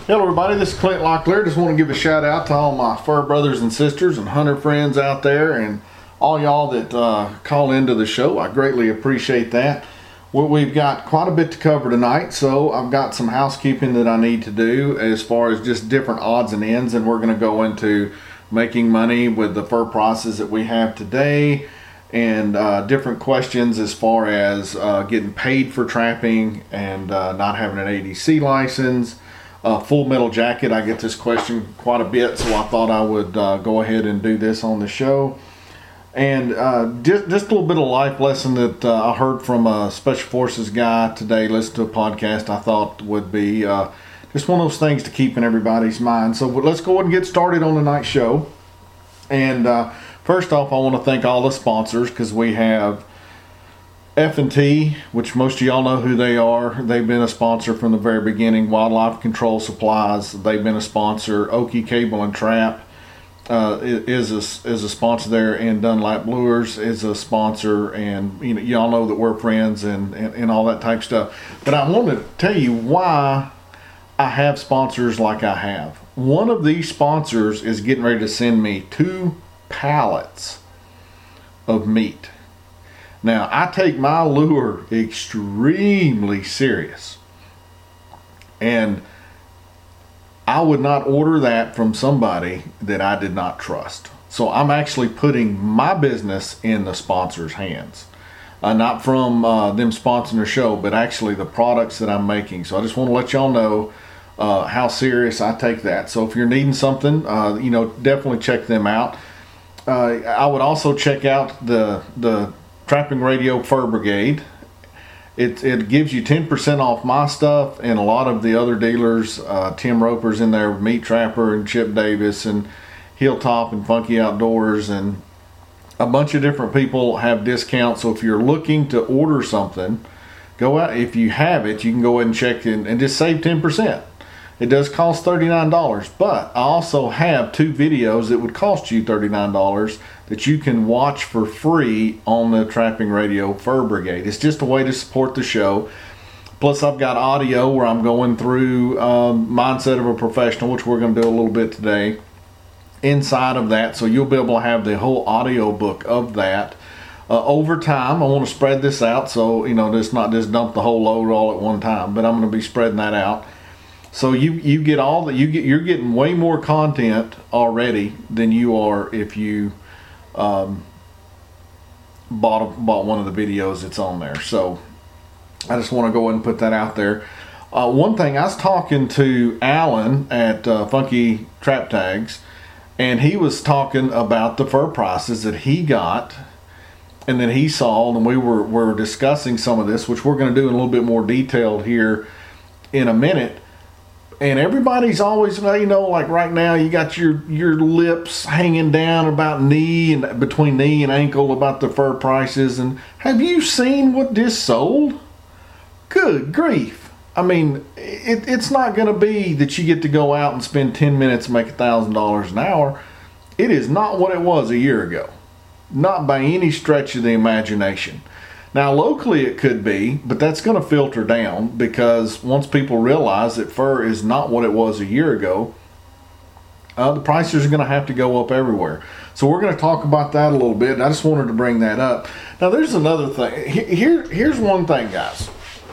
Hello everybody, this is Clint Locklear. Just want to give a shout out to all my fur brothers and sisters and hunter friends out there and all y'all that call into the show. I greatly appreciate that. Well, we've got quite a bit to cover tonight, so I've got some housekeeping that I need to do as far as just different odds and ends, and we're going to go into making money with the fur prices that we have today and different questions as far as getting paid for trapping and not having an ADC license. Full Metal Jacket, I get this question quite a bit, so I thought I would go ahead and do this on the show. And just a little bit of life lesson that I heard from a Special Forces guy today, listened to a podcast I thought would be just one of those things to keep in everybody's mind. So let's go ahead and get started on tonight's show. And first off, I want to thank all the sponsors, because we have F&T, which most of y'all know who they are. They've been a sponsor from the very beginning. Wildlife Control Supplies, they've been a sponsor. Oki Cable and Trap is a sponsor there, and Dunlap Lures is a sponsor, and y'all know that we're friends and all that type of stuff. But I want to tell you why I have sponsors like I have. One of these sponsors is getting ready to send me 2 pallets of meat. Now, I take my lure extremely serious, and I would not order that from somebody that I did not trust. So I'm actually putting my business in the sponsor's hands. Not from them sponsoring the show, but actually the products that I'm making. So I just want to let y'all know how serious I take that. So if you're needing something, definitely check them out. I would also check out the Trapping Radio Fur Brigade. It gives you 10% off my stuff and a lot of the other dealers. Tim Roper's in there with Meat Trapper and Chip Davis and Hilltop and Funky Outdoors, and a bunch of different people have discounts. So if you're looking to order something, go out. If you have it, you can go ahead and check in and just save 10%. It does cost $39, but I also have 2 videos that would cost you $39 that you can watch for free on the Trapping Radio Fur Brigade. It's just a way to support the show. Plus, I've got audio where I'm going through Mindset of a Professional, which we're going to do a little bit today, inside of that. So you'll be able to have the whole audio book of that. Over time, I want to spread this out, so just not just dump the whole load all at one time, but I'm going to be spreading that out. So you get you're getting way more content already than you are if you bought one of the videos that's on there. So I just want to go ahead and put that out there. One thing, I was talking to Alan at Funky Trap Tags, and he was talking about the fur prices that he got and that he saw, and we were discussing some of this, which we're going to do in a little bit more detailed here in a minute. And everybody's always, like right now, you got your lips hanging down about knee and between knee and ankle about the fur prices. And have you seen what this sold? Good grief. I mean, it's not going to be that you get to go out and spend 10 minutes and make $1,000 an hour. It is not what it was a year ago. Not by any stretch of the imagination. Now, locally it could be, but that's going to filter down, because once people realize that fur is not what it was a year ago, the prices are going to have to go up everywhere. So we're going to talk about that a little bit. I just wanted to bring that up. Now, there's another thing. Here's one thing, guys.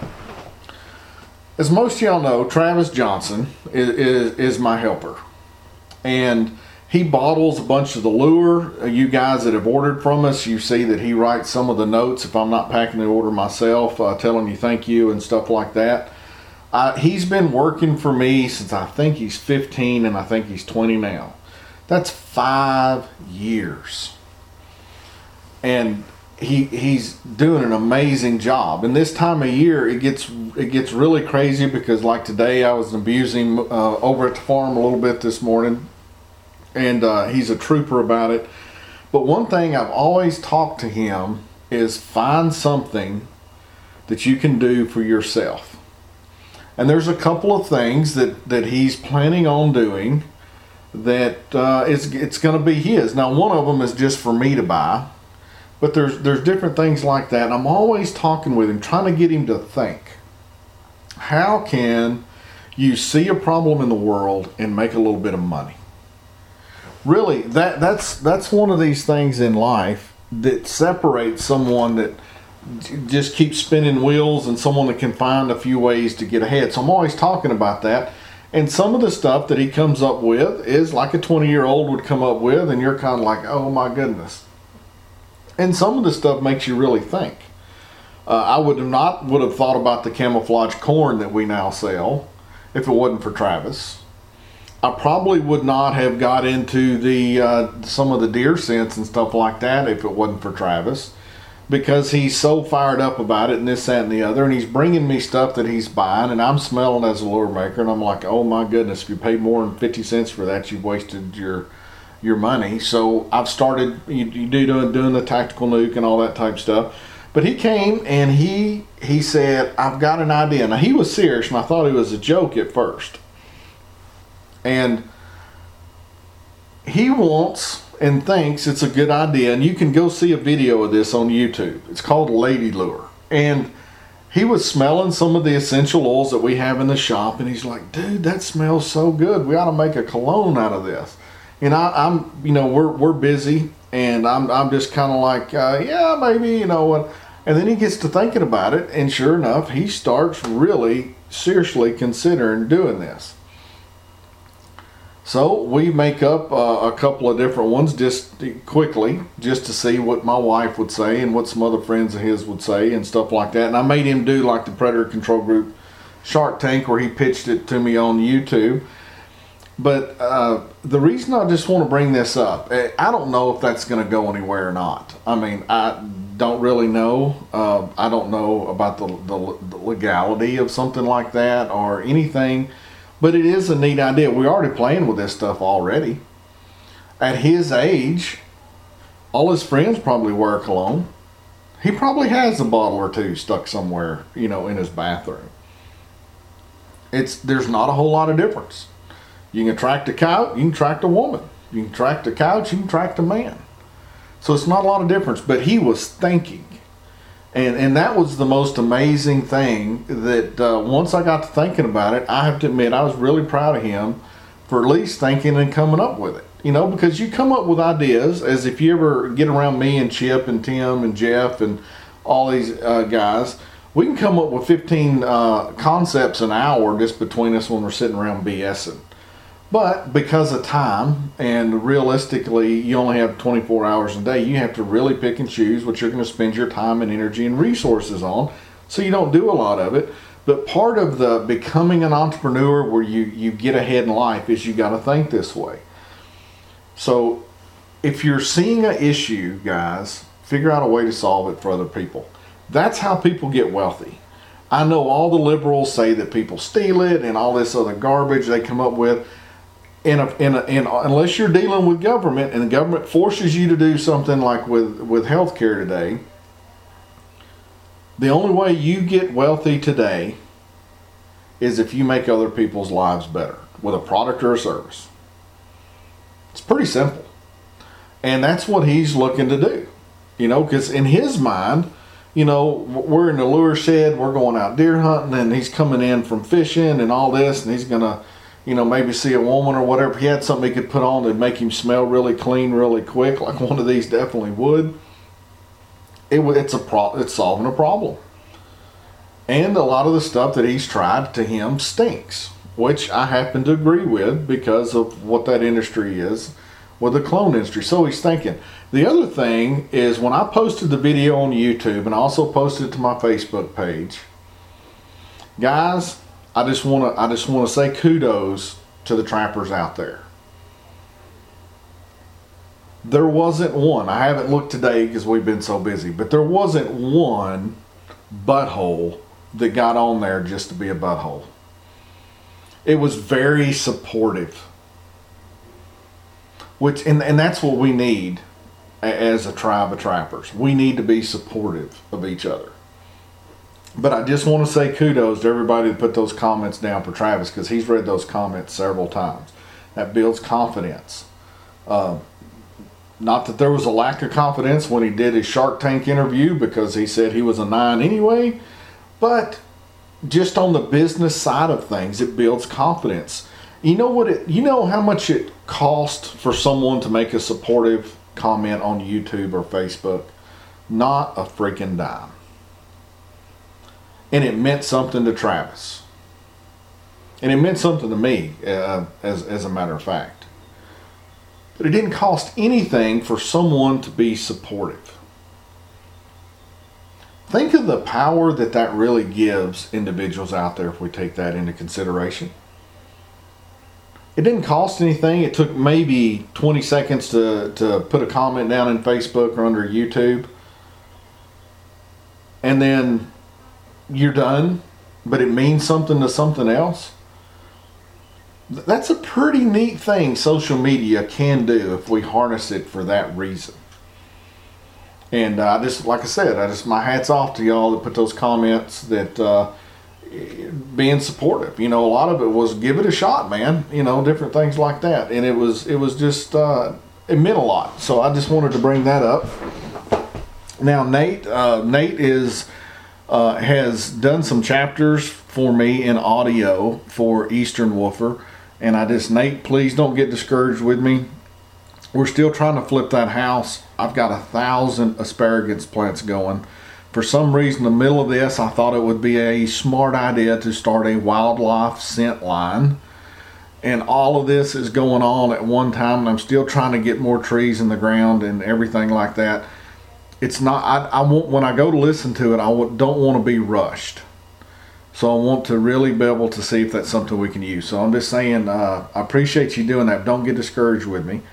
As most of y'all know, Travis Johnson is my helper. And he bottles a bunch of the lure. You guys that have ordered from us, you see that he writes some of the notes if I'm not packing the order myself, telling you thank you and stuff like that. He's been working for me since I think he's 15 and I think he's 20 now. That's 5 years. And he's doing an amazing job. And this time of year, it gets really crazy, because like today I was abusing over at the farm a little bit this morning. And he's a trooper about it. But one thing I've always talked to him is find something that you can do for yourself. And there's a couple of things that he's planning on doing that it's going to be his. Now, one of them is just for me to buy. But there's different things like that. And I'm always talking with him, trying to get him to think. How can You see a problem in the world and make a little bit of money. Really, that's one of these things in life that separates someone that just keeps spinning wheels and someone that can find a few ways to get ahead. So I'm always talking about that. And some of the stuff that he comes up with is like a 20-year-old would come up with, and you're kind of like, oh my goodness. And some of the stuff makes you really think. I would have thought about the camouflage corn that we now sell if it wasn't for Travis. I probably would not have got into the some of the deer scents and stuff like that if it wasn't for Travis, because he's so fired up about it and this, that, and the other, and he's bringing me stuff that he's buying, and I'm smelling as a lure maker, and I'm like, oh my goodness, if you paid more than 50 cents for that, you've wasted your money. So I've started doing the tactical nuke and all that type stuff. But he came and he said, I've got an idea. Now he was serious, and I thought it was a joke at first. And he wants and thinks it's a good idea, and you can go see a video of this on YouTube. It's called Lady Lure. And he was smelling some of the essential oils that we have in the shop, and he's like, dude, that smells so good. We ought to make a cologne out of this. And I'm we're busy, and I'm just kind of like, yeah, maybe, and then he gets to thinking about it, and sure enough, he starts really seriously considering doing this. So we make up a couple of different ones just quickly, just to see what my wife would say and what some other friends of his would say and stuff like that. And I made him do like the Predator Control Group Shark Tank, where he pitched it to me on YouTube. But the reason I just want to bring this up, I don't know if that's going to go anywhere or not. I mean, I don't really know. I don't know about the legality of something like that or anything. But it is a neat idea. We're already playing with this stuff already. At his age, all his friends probably wear cologne. He probably has a bottle or two stuck somewhere, in his bathroom. There's not a whole lot of difference. You can attract a couch, you can attract a woman. You can attract a couch, you can attract a man. So it's not a lot of difference. But he was thinking. And that was the most amazing thing, that once I got to thinking about it, I have to admit I was really proud of him for at least thinking and coming up with it. Because you come up with ideas, as if you ever get around me and Chip and Tim and Jeff and all these guys, we can come up with 15 concepts an hour just between us when we're sitting around BSing. But because of time, and realistically you only have 24 hours a day, you have to really pick and choose what you're going to spend your time and energy and resources on, so you don't do a lot of it. But part of the becoming an entrepreneur where you get ahead in life is you got to think this way. So if you're seeing an issue, guys, figure out a way to solve it for other people. That's how people get wealthy. I know all the liberals say that people steal it and all this other garbage they come up with. Unless you're dealing with government, and the government forces you to do something like with healthcare today, the only way you get wealthy today is if you make other people's lives better with a product or a service. It's pretty simple. And that's what he's looking to do. Because in his mind, we're in the lure shed, we're going out deer hunting, and he's coming in from fishing and all this, and he's going to maybe see a woman or whatever. If he had something he could put on that'd make him smell really clean really quick, like one of these definitely would, it's solving a problem. And a lot of the stuff that he's tried to him stinks, which I happen to agree with because of what that industry is with the clone industry. So he's thinking. The other thing is, when I posted the video on YouTube and I also posted it to my Facebook page, guys, I just want to say kudos to the trappers out there. There wasn't one. I haven't looked today because we've been so busy, but there wasn't one butthole that got on there just to be a butthole. It was very supportive, and that's what we need as a tribe of trappers. We need to be supportive of each other. But I just want to say kudos to everybody that put those comments down for Travis, because he's read those comments several times. That builds confidence. Not that there was a lack of confidence when he did his Shark Tank interview, because he said he was a 9 anyway, but just on the business side of things, it builds confidence. You know how much it cost for someone to make a supportive comment on YouTube or Facebook? Not a freaking dime. And it meant something to Travis. And it meant something to me, as a matter of fact. But it didn't cost anything for someone to be supportive. Think of the power that really gives individuals out there if we take that into consideration. It didn't cost anything. It took maybe 20 seconds to put a comment down in Facebook or under YouTube. And then you're done, but it means something to something else. That's a pretty neat thing social media can do if we harness it for that reason. And like I said, my hat's off to y'all that put those comments that being supportive. A lot of it was give it a shot, man. Different things like that. And it was just, it meant a lot. So I just wanted to bring that up. Now, Nate has done some chapters for me in audio for Eastern Woofer. And Nate, please don't get discouraged with me. We're still trying to flip that house. I've got 1,000 asparagus plants going. For some reason, in the middle of this, I thought it would be a smart idea to start a wildlife scent line. And all of this is going on at one time, and I'm still trying to get more trees in the ground and everything like that. It's not, I want, when I go to listen to it, don't want to be rushed. So I want to really be able to see if that's something we can use. So I'm just saying, I appreciate you doing that. Don't get discouraged with me.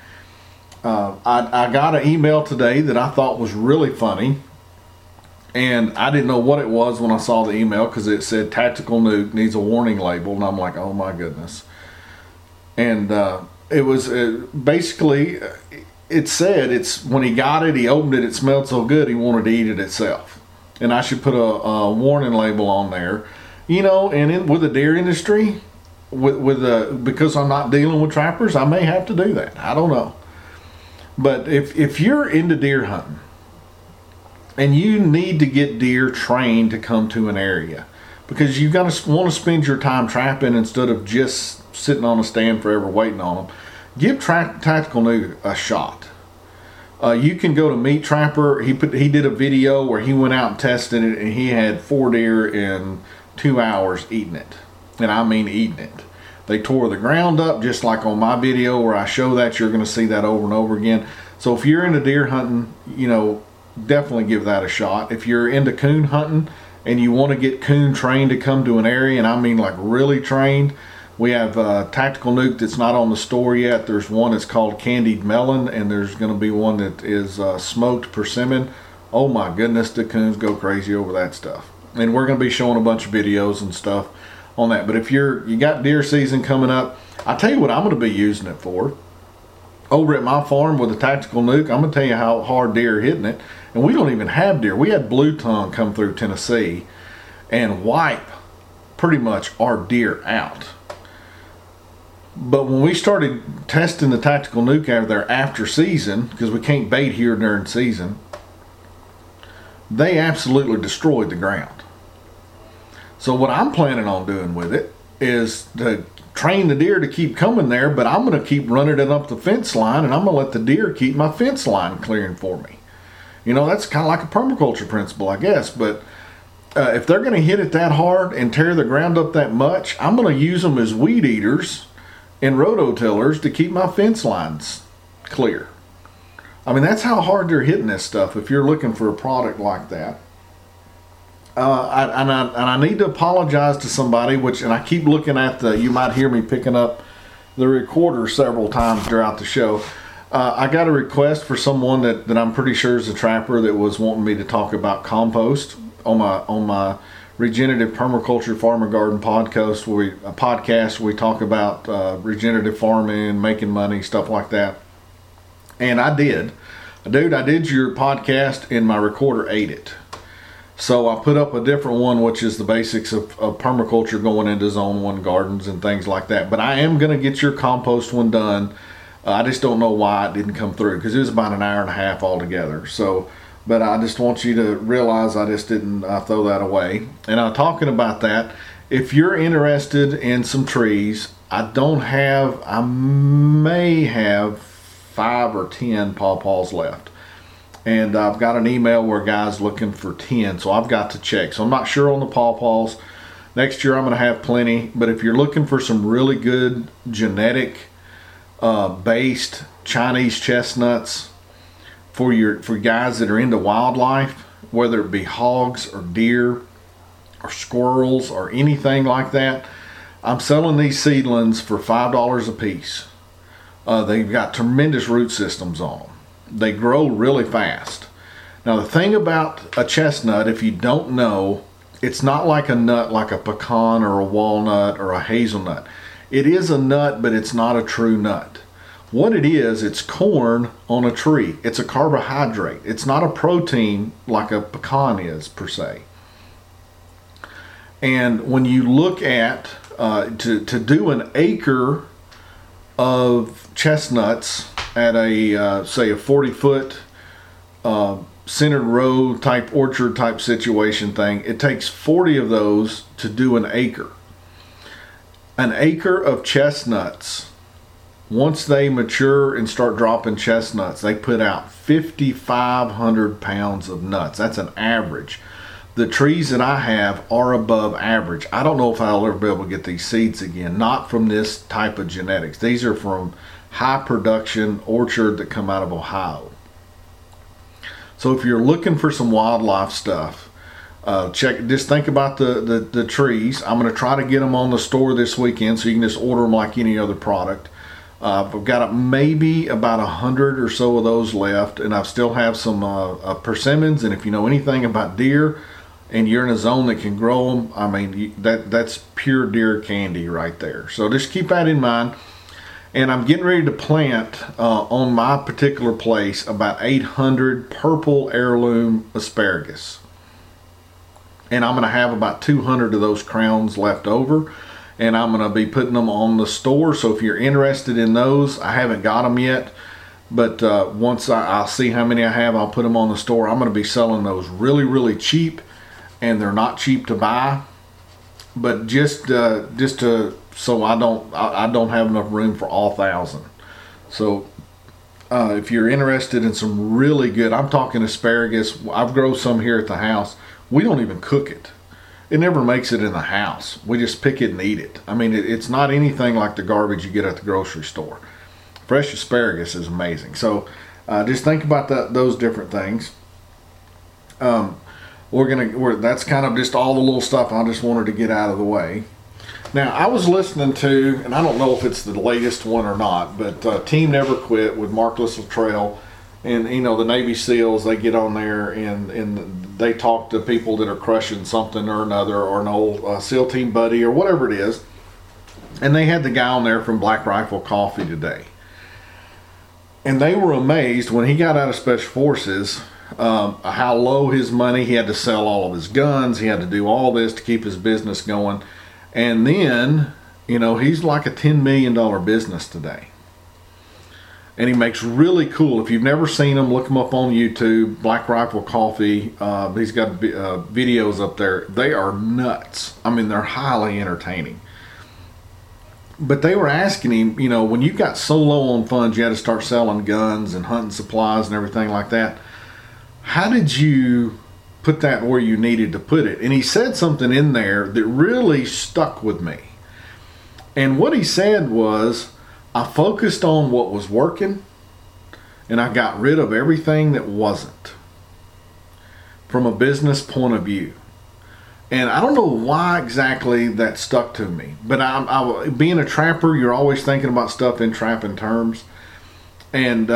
I got an email today that I thought was really funny. And I didn't know what it was when I saw the email because it said Tactical Nuke needs a warning label. And I'm like, oh my goodness. And it was basically, it said when he got it, he opened it, it smelled so good he wanted to eat it itself. And I should put a warning label on there. And with the deer industry, because I'm not dealing with trappers, I may have to do that. I don't know. But if you're into deer hunting and you need to get deer trained to come to an area because you're going to want to spend your time trapping instead of just sitting on a stand forever waiting on them, give Tactical Nuke a shot. You can go to Meat Trapper. He did a video where he went out and tested it, and he had 4 deer in 2 hours eating it. And I mean eating it. They tore the ground up, just like on my video where I show that. You're going to see that over and over again. So if you're into deer hunting, definitely give that a shot. If you're into coon hunting and you want to get coon trained to come to an area, and I mean like really trained, we have Tactical Nuke that's not on the store yet. There's one that's called Candied Melon, and there's going to be one that is Smoked Persimmon. Oh my goodness, the coons go crazy over that stuff. And we're going to be showing a bunch of videos and stuff on that. But if you got deer season coming up, I'll tell you what I'm going to be using it for. Over at my farm with the Tactical Nuke, I'm going to tell you how hard deer are hitting it. And we don't even have deer. We had blue tongue come through Tennessee and wipe pretty much our deer out. But when we started testing the Tactical Nuke out there after season, because we can't bait here during season, they absolutely destroyed the ground. So what I'm planning on doing with it is to train the deer to keep coming there, but I'm going to keep running it up the fence line, and I'm going to let the deer keep my fence line clearing for me. That's kind of like a permaculture principle, I guess. But if they're going to hit it that hard and tear the ground up that much, I'm going to use them as weed eaters and rototillers to keep my fence lines clear. I mean, that's how hard they're hitting this stuff if you're looking for a product like that. I need to apologize to somebody, and I keep looking at you might hear me picking up the recorder several times throughout the show. I got a request for someone that I'm pretty sure is a trapper that was wanting me to talk about compost on my Regenerative Permaculture Farm and Garden podcast, where we talk about regenerative farming, making money, stuff like that. And I did. Dude, I did your podcast and my recorder ate it. So I put up a different one, which is the basics of permaculture going into Zone 1 gardens and things like that. But I am going to get your compost one done. I just don't know why it didn't come through, because it was about an hour and a half altogether. So, But I just want you to realize I just didn't throw that away. And I'm talking about that. If you're interested in some trees, I may have 5 or 10 pawpaws left. And I've got an email where a guy's looking for 10, so I've got to check. So I'm not sure on the pawpaws. Next year I'm going to have plenty. But if you're looking for some really good genetic based Chinese chestnuts for guys that are into wildlife, whether it be hogs or deer or squirrels or anything like that, I'm selling these seedlings for $5 a piece. They've got tremendous root systems on them. They grow really fast. Now the thing about a chestnut, if you don't know, it's not like a nut like a pecan or a walnut or a hazelnut. It is a nut, but it's not a true nut. What it is, it's corn on a tree. It's a carbohydrate. It's not a protein like a pecan is per se. And when you look at to do an acre of chestnuts at a say a 40-foot centered row type orchard type situation thing, it takes 40 of those to do an acre. An acre of chestnuts, once they mature and start dropping chestnuts, they put out 5,500 pounds of nuts. That's an average. The trees that I have are above average. I don't know if I'll ever be able to get these seeds again. Not from this type of genetics. These are from high production orchard that come out of Ohio. So if you're looking for some wildlife stuff, just think about the trees. I'm going to try to get them on the store this weekend so you can just order them like any other product. I've got maybe about 100 or so of those left, and I still have some persimmons. And if you know anything about deer and you're in a zone that can grow them, I mean, that's pure deer candy right there. So just keep that in mind. And I'm getting ready to plant on my particular place about 800 purple heirloom asparagus. And I'm going to have about 200 of those crowns left over. And I'm going to be putting them on the store. So if you're interested in those, I haven't got them yet. But once I'll see how many I have, I'll put them on the store. I'm going to be selling those really, really cheap. And they're not cheap to buy. But just to so I don't have enough room for all 1,000. So if you're interested in some really good, I'm talking asparagus. I've grown some here at the house. We don't even cook it. It never makes it in the house. We just pick it and eat it. I mean, it's not anything like the garbage you get at the grocery store. Fresh asparagus is amazing. So just think about those different things. That's kind of just all the little stuff I just wanted to get out of the way. Now, I was listening to, and I don't know if it's the latest one or not, but Team Never Quit with Marcus Luttrell, and you know the Navy SEALs, they get on there and they talk to people that are crushing something or another, or an old SEAL team buddy or whatever it is. And they had the guy on there from Black Rifle Coffee today, and they were amazed when he got out of Special Forces. How low his money, he had to sell all of his guns, he had to do all this to keep his business going. And then, you know, he's like a $10 million business today. And he makes really cool, if you've never seen him, look him up on YouTube, Black Rifle Coffee. He's got videos up there. They are nuts. I mean, they're highly entertaining. But they were asking him, you know, when you got so low on funds, you had to start selling guns and hunting supplies and everything like that. How did you put that where you needed to put it? And he said something in there that really stuck with me. And what he said was, I focused on what was working and I got rid of everything that wasn't, from a business point of view. And I don't know why exactly that stuck to me, but I being a trapper, you're always thinking about stuff in trapping terms. And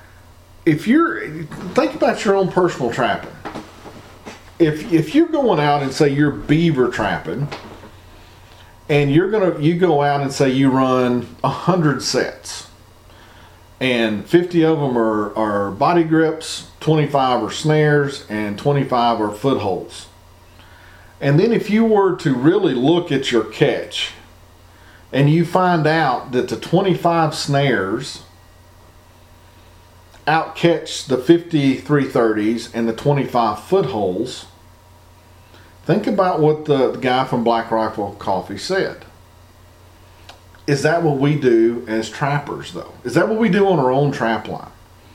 think about your own personal trapping. If you're going out and say you're beaver trapping, and you go out and say you run 100 sets, and 50 of them are body grips, 25 are snares, and 25 are footholds. And then if you were to really look at your catch, and you find out that the 25 snares outcatch the 5330s and the 25 foot holes, think about what the guy from Black Rifle Coffee said. Is that what we do as trappers, though? Is that what we do on our own trap line?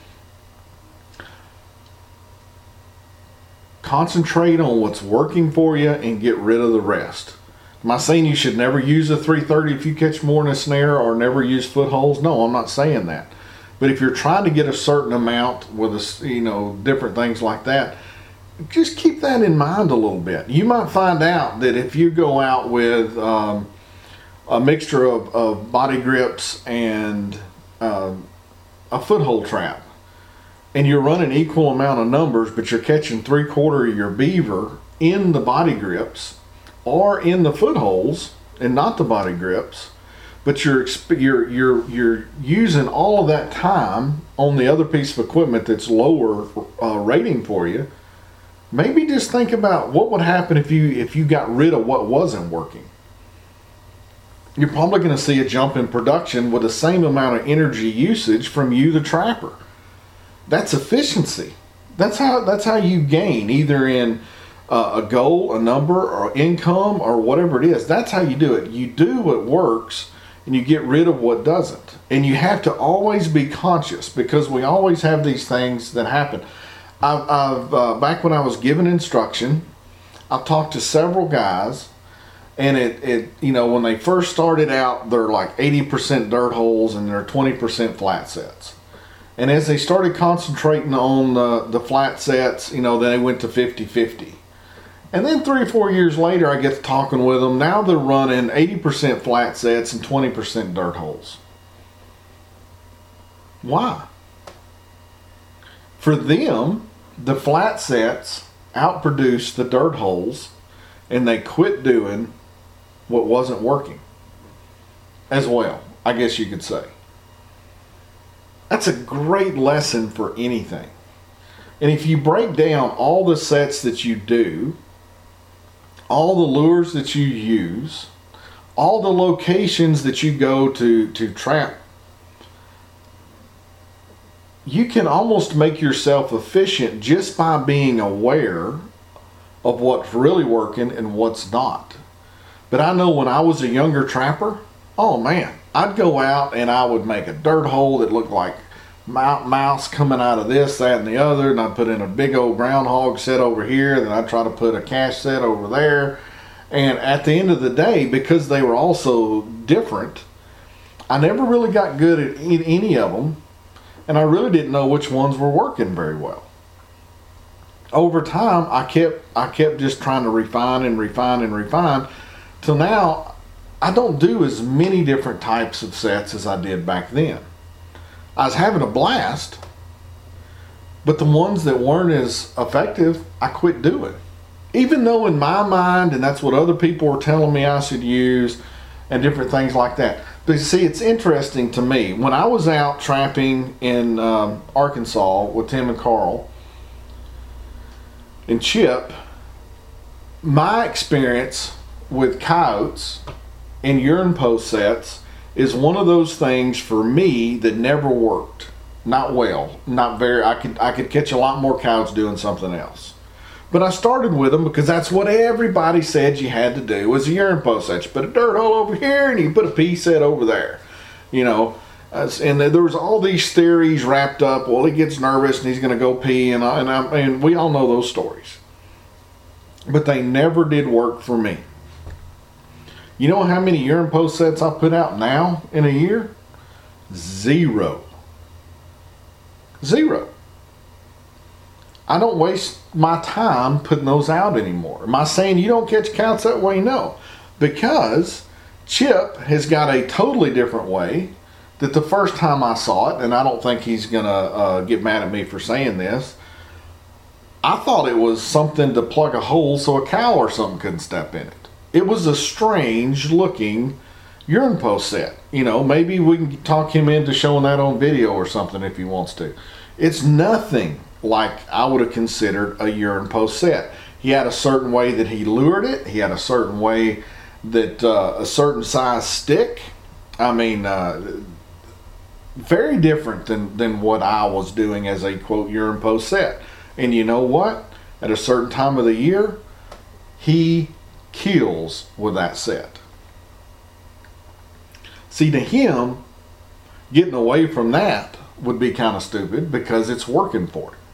Concentrate on what's working for you and get rid of the rest. Am I saying you should never use a 330 if you catch more in a snare, or never use footholds? No, I'm not saying that. But if you're trying to get a certain amount with different things like that, just keep that in mind a little bit. You might find out that if you go out with a mixture of body grips and a foothold trap, and you're running equal amount of numbers, but you're catching 3/4 of your beaver in the body grips or in the footholds and not the body grips, but you're using all of that time on the other piece of equipment that's lower rating for you. Maybe just think about what would happen if you got rid of what wasn't working. You're probably going to see a jump in production with the same amount of energy usage from you, the trapper. That's efficiency. That's how you gain, either in a goal, a number, or income, or whatever it is. That's how you do it. You do what works, and you get rid of what doesn't. And you have to always be conscious, because we always have these things that happen. I've back when I was giving instruction, I've talked to several guys, and when they first started out, they're like 80% dirt holes and they're 20% flat sets. And as they started concentrating on the flat sets, then they went to 50-50. And then 3 or 4 years later, I get to talking with them. Now they're running 80% flat sets and 20% dirt holes. Why? For them, the flat sets outproduced the dirt holes, and they quit doing what wasn't working as well, I guess you could say. That's a great lesson for anything. And if you break down all the sets that you do, all the lures that you use, all the locations that you go to trap, you can almost make yourself efficient just by being aware of what's really working and what's not. But I know when I was a younger trapper, oh man, I'd go out and I would make a dirt hole that looked like mouse coming out of this, that, and the other, and I'd put in a big old groundhog set over here, then I'd try to put a cash set over there. And at the end of the day, because they were all so different, I never really got good at any of them, and I really didn't know which ones were working very well. Over time, I kept just trying to refine and refine and refine, till now I don't do as many different types of sets as I did back then. I was having a blast, but the ones that weren't as effective, I quit doing. Even though in my mind, and that's what other people were telling me I should use, and different things like that. But you see, it's interesting to me. When I was out trapping in Arkansas with Tim and Carl and Chip, my experience with coyotes and urine post sets is one of those things for me that never worked. Not well, not very. I could catch a lot more coyotes doing something else. But I started with them because that's what everybody said you had to do, was a urine post set. You put a dirt hole over here and you put a pea set over there. And there was all these theories wrapped up. Well, he gets nervous and he's going to go pee, and we all know those stories. But they never did work for me. You know how many urine post sets I put out now in a year? Zero. I don't waste my time putting those out anymore. Am I saying you don't catch coyotes that way? No. Because Chip has got a totally different way that the first time I saw it, and I don't think he's going to get mad at me for saying this, I thought it was something to plug a hole so a cow or something couldn't step in it. It was a strange looking urine post set. Maybe we can talk him into showing that on video or something if he wants to. It's nothing like I would have considered a urine post set. He had a certain way that he lured it. He had a certain way that a certain size stick. I mean, Very different than what I was doing as a quote urine post set. And you know what? At a certain time of the year, he kills with that set. See, to him, getting away from that would be kind of stupid because it's working for him.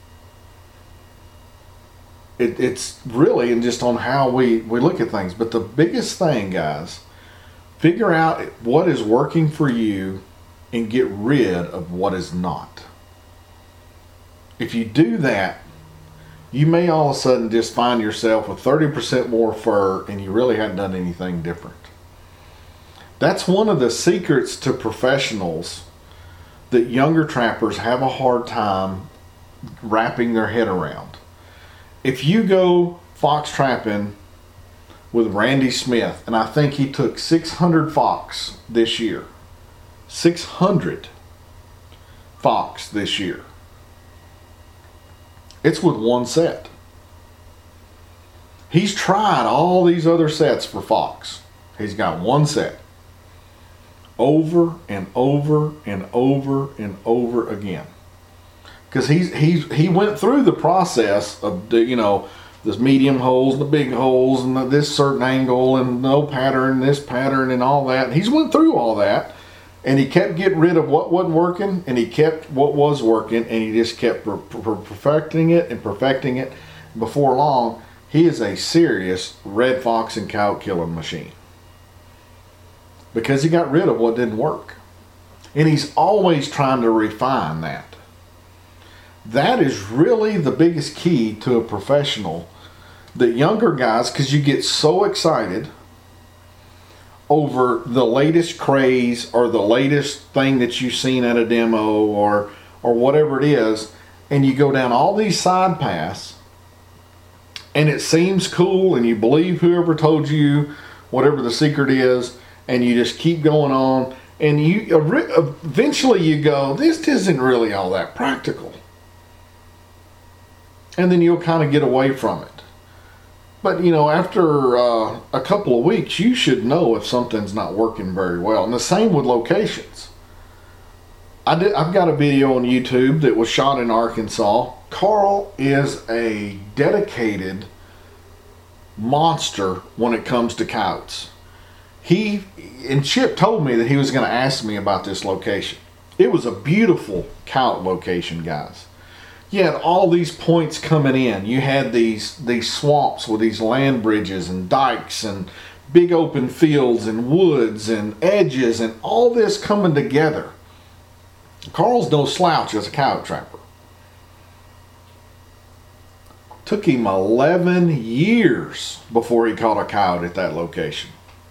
It's really and just on how we look at things. But the biggest thing, guys, figure out what is working for you and get rid of what is not. If you do that, you may all of a sudden just find yourself with 30% more fur and you really hadn't done anything different. That's one of the secrets to professionals that younger trappers have a hard time wrapping their head around. If you go fox trapping with Randy Smith, and I think he took 600 fox this year. 600 fox this year. It's with one set. He's tried all these other sets for fox. He's got one set. Over and over and over and over again. Because he went through the process of this medium holes, the big holes, and this certain angle, and no pattern, this pattern, and all that. He's went through all that, and he kept getting rid of what wasn't working, and he kept what was working, and he just kept perfecting it and perfecting it. Before long, he is a serious red fox and coyote killing machine. Because he got rid of what didn't work. And he's always trying to refine that. That is really the biggest key to a professional. The younger guys, because you get so excited over the latest craze or the latest thing that you've seen at a demo or whatever it is, and you go down all these side paths, and it seems cool, and you believe whoever told you whatever the secret is, and you just keep going on, and you eventually you go, this isn't really all that practical. And then you'll kind of get away from it. But, after a couple of weeks, you should know if something's not working very well. And the same with locations. I've got a video on YouTube that was shot in Arkansas. Carl is a dedicated monster when it comes to coyotes. And Chip told me that he was going to ask me about this location. It was a beautiful coyote location, guys. You had all these points coming in. You had these swamps with these land bridges and dikes and big open fields and woods and edges and all this coming together. Carl's no slouch as a coyote trapper. Took him 11 years before he caught a coyote at that location.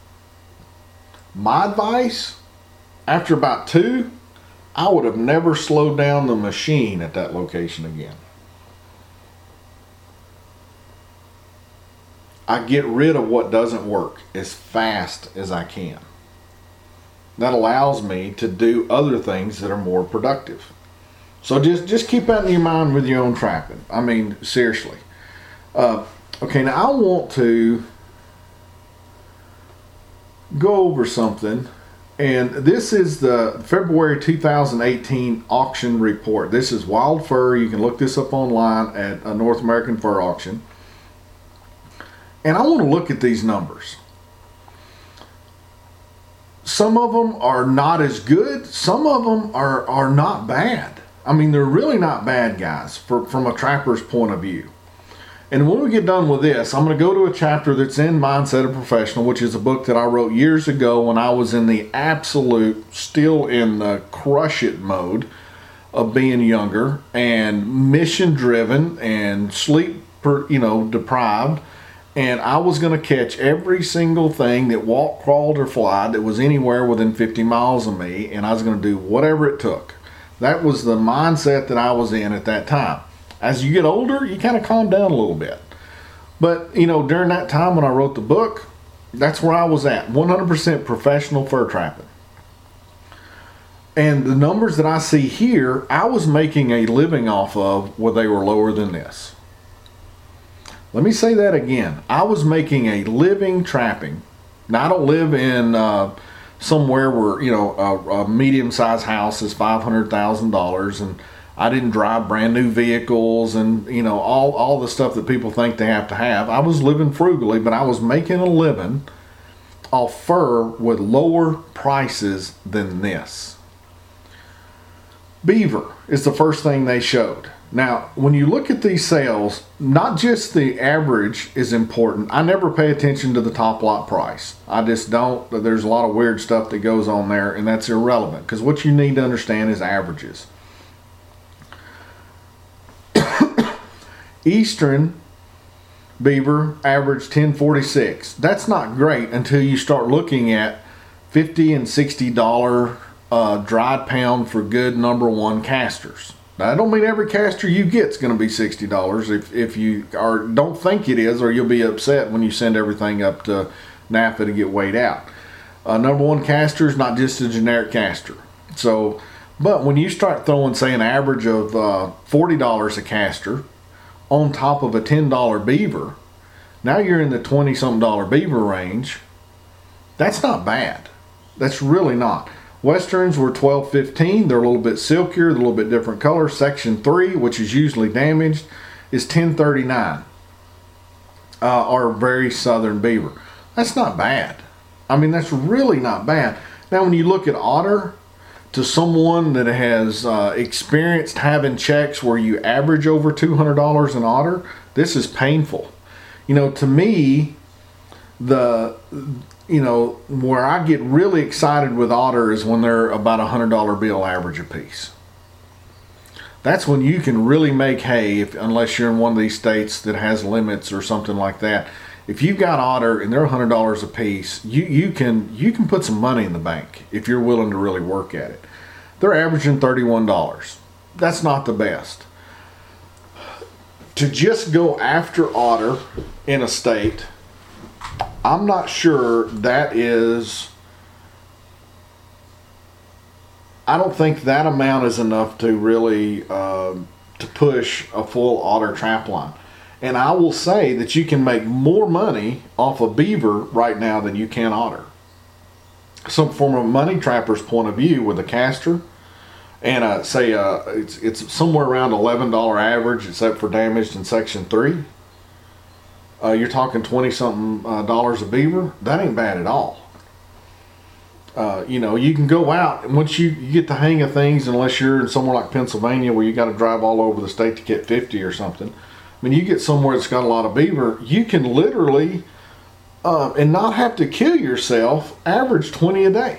My advice, after about 2, I would have never slowed down the machine at that location again. I get rid of what doesn't work as fast as I can. That allows me to do other things that are more productive. So just keep that in your mind with your own trapping. I mean, seriously. Okay, now I want to go over something. And this is the February 2018 auction report. This is wild fur. You can look this up online at a North American Fur Auction. And I want to look at these numbers. Some of them are not as good. Some of them are not bad. I mean, they're really not bad, guys, from a trapper's point of view. And when we get done with this, I'm going to go to a chapter that's in Mindset of Professional, which is a book that I wrote years ago when I was in the absolute, still in the crush it mode of being younger and mission driven and sleep, deprived. And I was going to catch every single thing that walked, crawled, or flied that was anywhere within 50 miles of me, and I was going to do whatever it took. That was the mindset that I was in at that time. As you get older, you kind of calm down a little bit. But, during that time when I wrote the book, that's where I was at. 100% professional fur trapping. And the numbers that I see here, I was making a living off of where they were lower than this. Let me say that again. I was making a living trapping. Now, I don't live in somewhere where, you know, a medium-sized house is $500,000, and I didn't drive brand new vehicles and, you know, all the stuff that people think they have to have. I was living frugally, but I was making a living off fur with lower prices than this. Beaver is the first thing they showed. Now, when you look at these sales, not just the average is important. I never pay attention to the top lot price. I just don't. There's a lot of weird stuff that goes on there, and that's irrelevant, because what you need to understand is averages. Eastern beaver averaged 1046. That's not great until you start looking at $50 and $60 dried pound for good #1 casters. Now, I don't mean every caster you get is going to be $60 if you don't think it is, or you'll be upset when you send everything up to NAPA to get weighed out. #1 caster is not just a generic caster. So, but when you start throwing, say, an average of $40 a caster on top of a $10 beaver, now you're in the $20-something beaver range. That's not bad. That's really not. Westerns were $12.15. They're a little bit silkier, a little bit different color. Section 3, which is usually damaged, is $10.39. Or very southern beaver. That's not bad. I mean, that's really not bad. Now, when you look at otter, to someone that has experienced having checks where you average over $200 in otter, this is painful. You know, to me, where I get really excited with otter is when they're about $100 bill average a piece. That's when you can really make hay, unless you're in one of these states that has limits or something like that. If you've got otter and they're $100 a piece, you can put some money in the bank if you're willing to really work at it. They're averaging $31. That's not the best. To just go after otter in a state, I'm not sure that is. I don't think that amount is enough to really to push a full otter trap line. And I will say that you can make more money off a beaver right now than you can otter. So from a money trapper's point of view, with a caster and it's somewhere around $11 average, except for damaged in Section 3. You're talking $20-something a beaver. That ain't bad at all. You can go out, and once you get the hang of things, unless you're in somewhere like Pennsylvania where you got to drive all over the state to get 50 or something. When you get somewhere that's got a lot of beaver, you can literally, and not have to kill yourself, average 20 a day.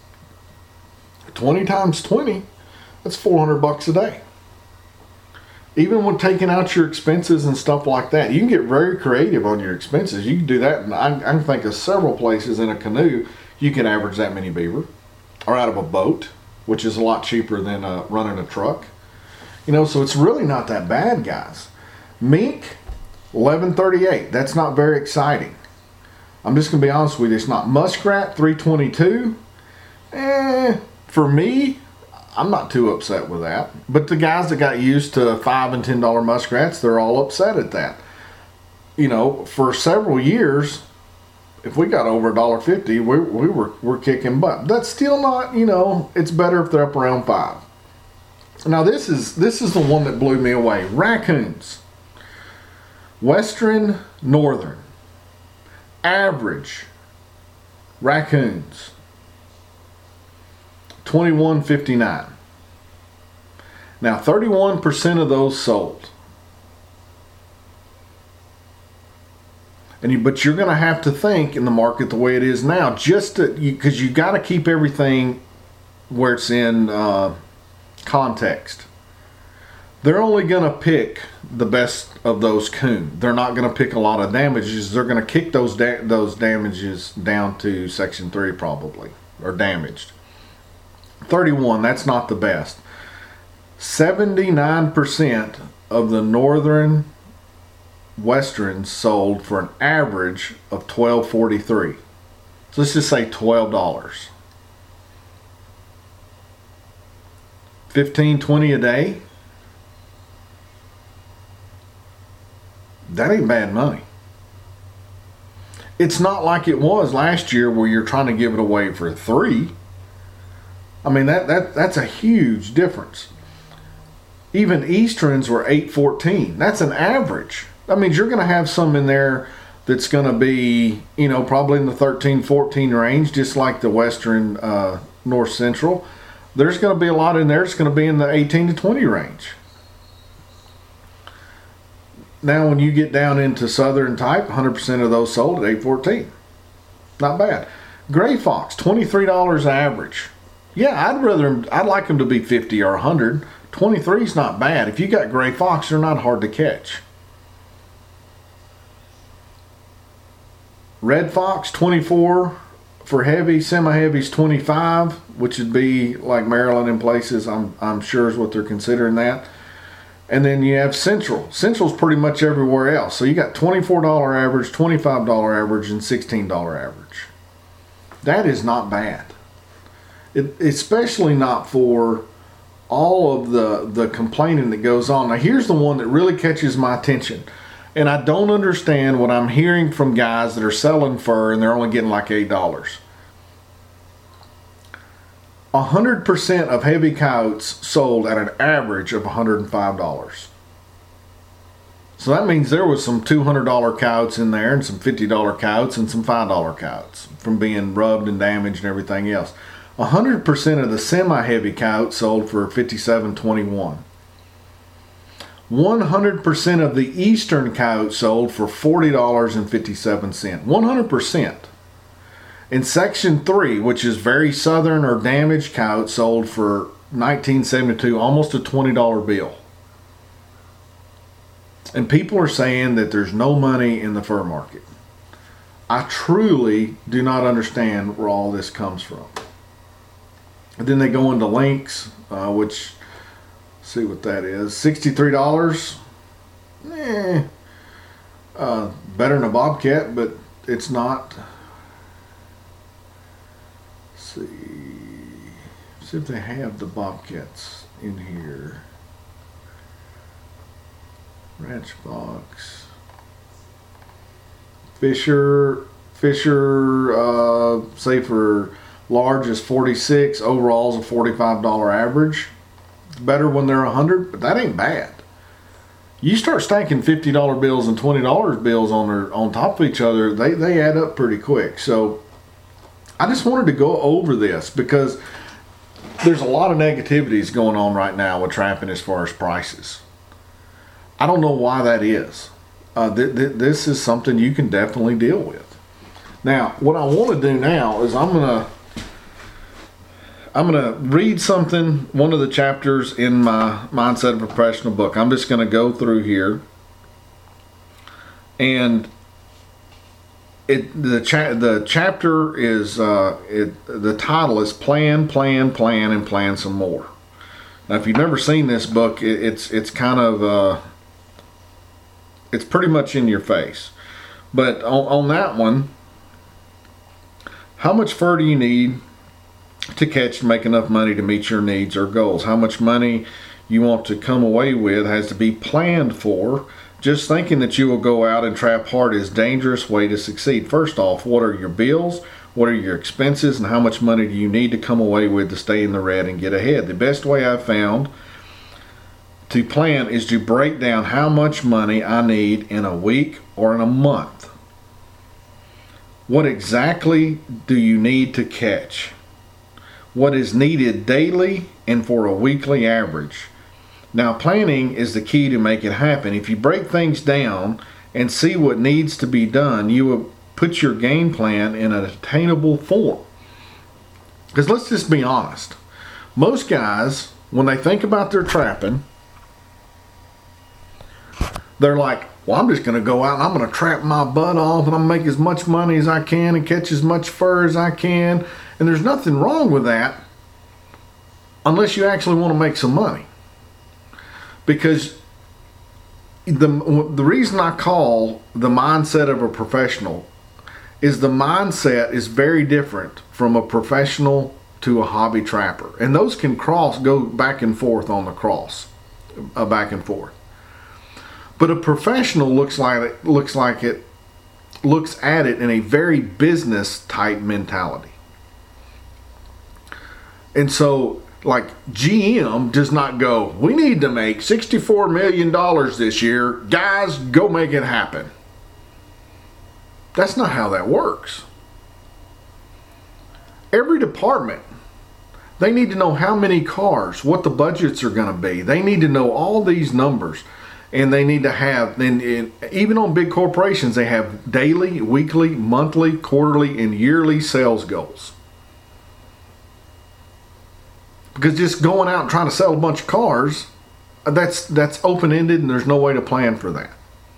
20 times 20, that's $400 a day. Even when taking out your expenses and stuff like that, you can get very creative on your expenses. You can do that, and I can think of several places in a canoe you can average that many beaver, or out of a boat, which is a lot cheaper than running a truck. So it's really not that bad, guys. Mink, $11.38. That's not very exciting. I'm just going to be honest with you. It's not. Muskrat, $3.22. For me, I'm not too upset with that. But the guys that got used to $5 and $10 muskrats, they're all upset at that. For several years, if we got over $1.50, we're kicking butt. That's still not, it's better if they're up around $5. Now this is the one that blew me away. Raccoons. Western, northern. Average raccoons, $21.59. Now 31% of those sold. But you're going to have to think in the market the way it is now, just because you got to keep everything where it's in context. They're only going to pick the best of those coon. They're not going to pick a lot of damages. They're going to kick those damages down to Section 3 probably, or damaged. 31, that's not the best. 79% of the northern westerns sold for an average of $12.43. So let's just say $12. 15, 20 a day. That ain't bad money. It's not like it was last year where you're trying to give it away for $3. I mean, that's a huge difference. Even Easterns were $8.14. That's an average. That means you're going to have some in there that's going to be, probably in the 13, 14 range, just like the Western North Central. There's going to be a lot in there that's going to be in the 18 to 20 range. Now, when you get down into Southern type, 100% of those sold at $8.14. Not bad. Gray Fox, $23 average. Yeah, I'd like them to be 50 or 100. 23 is not bad. If you got Gray Fox, they're not hard to catch. Red Fox, 24 for heavy. Semi-heavy's 25, which would be like Maryland in places. I'm sure is what they're considering that. And then you have Central. Central's pretty much everywhere else. So you got $24 average, $25 average, and $16 average. That is not bad. Especially not for all of the complaining that goes on. Now here's the one that really catches my attention. And I don't understand what I'm hearing from guys that are selling fur and they're only getting like $8. 100% of heavy coyotes sold at an average of $105. So that means there was some $200 coyotes in there and some $50 coyotes and some $5 coyotes from being rubbed and damaged and everything else. 100% of the semi-heavy coyotes sold for $57.21. 100% of the eastern coyotes sold for $40.57. 100%. In Section 3, which is very southern or damaged coyotes, sold for $19.72, almost a $20 bill. And people are saying that there's no money in the fur market. I truly do not understand where all this comes from. And then they go into lynx, which, see what that is, $63. Better than a bobcat, but it's not. See if they have the bobcats in here. Ranch Fox. Fisher, say for large is 46, overall is a $45 average. Better when they're 100, but that ain't bad. You start stacking $50 bills and $20 bills on top of each other, they add up pretty quick. So I just wanted to go over this because there's a lot of negativities going on right now with trapping as far as prices. I don't know why that is. This is something you can definitely deal with. Now, what I want to do now is I'm gonna read something, one of the chapters in my Mindset of a Professional book. I'm just gonna go through here, and the chapter is the title is Plan, Plan, Plan, and Plan Some More. Now, if you've never seen this book, it's kind of it's pretty much in your face. But on that one, how much fur do you need to catch to make enough money to meet your needs or goals? How much money you want to come away with has to be planned for. Just thinking that you will go out and trap hard is a dangerous way to succeed. First off, what are your bills? What are your expenses? And how much money do you need to come away with to stay in the red and get ahead? The best way I've found to plan is to break down how much money I need in a week or in a month. What exactly do you need to catch? What is needed daily and for a weekly average? Now, planning is the key to make it happen. If you break things down and see what needs to be done, you will put your game plan in an attainable form. Because let's just be honest. Most guys, when they think about their trapping, they're like, well, I'm just going to go out and I'm going to trap my butt off and I'm going to make as much money as I can and catch as much fur as I can. And there's nothing wrong with that unless you actually want to make some money. Because the reason I call the mindset of a professional is the mindset is very different from a professional to a hobby trapper. And those can go back and forth on the cross, back and forth. But a professional looks like it looks at it in a very business type mentality. And so, like, GM does not go, we need to make $64 million this year. Guys, go make it happen. That's not how that works. Every department, they need to know how many cars, what the budgets are going to be. They need to know all these numbers. And they need to have, and even on big corporations, they have daily, weekly, monthly, quarterly, and yearly sales goals. Because just going out and trying to sell a bunch of cars, that's open-ended, and there's no way to plan for that.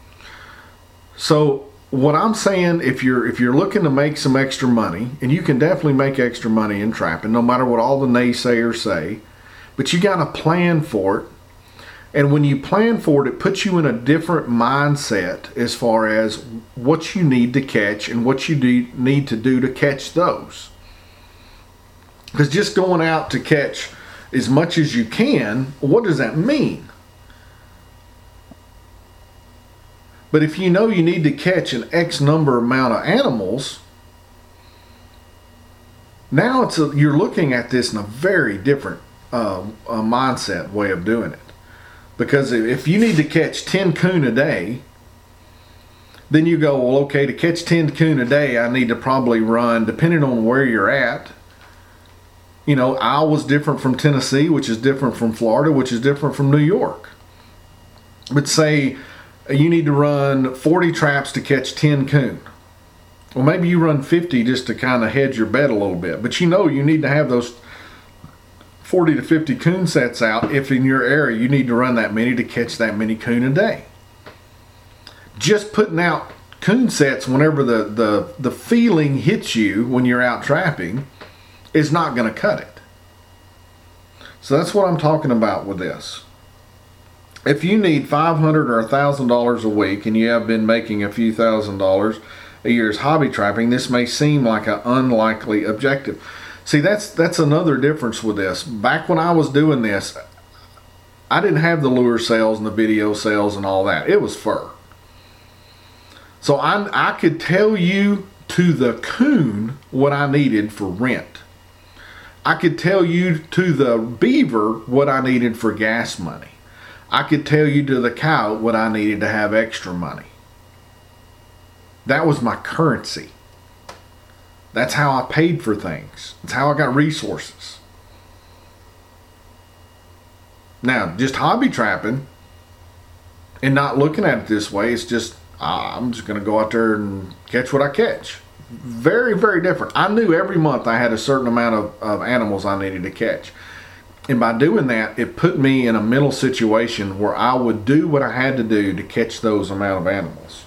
So what I'm saying, if you're looking to make some extra money, and you can definitely make extra money in trapping, no matter what all the naysayers say, but you got to plan for it. And when you plan for it, it puts you in a different mindset as far as what you need to catch and what you need to do to catch those. Because just going out to catch as much as you can, what does that mean? But if you know you need to catch an X number amount of animals, now you're looking at this in a very different mindset way of doing it. Because if you need to catch 10 coon a day, then you go, well, okay, to catch 10 coon a day, I need to probably run, depending on where you're at. You know, Iowa's different from Tennessee, which is different from Florida, which is different from New York. But say you need to run 40 traps to catch 10 coon. Well, maybe you run 50 just to kind of hedge your bet a little bit. But you know you need to have those 40 to 50 coon sets out if in your area you need to run that many to catch that many coon a day. Just putting out coon sets whenever the feeling hits you when you're out trapping is not going to cut it. So that's what I'm talking about with this. If you need $500 or $1,000 a week and you have been making a few $1,000s a year as hobby trapping, this may seem like an unlikely objective. See, that's another difference with this. Back when I was doing this, I didn't have the lure sales and the video sales and all that. It was fur. So I could tell you to the coon what I needed for rent. I could tell you to the beaver what I needed for gas money. I could tell you to the cow what I needed to have extra money. That was my currency. That's how I paid for things. That's how I got resources. Now, just hobby trapping and not looking at it this way, it's just, I'm just going to go out there and catch what I catch. Very, very different. I knew every month I had a certain amount of animals I needed to catch. And by doing that, it put me in a mental situation where I would do what I had to do to catch those amount of animals.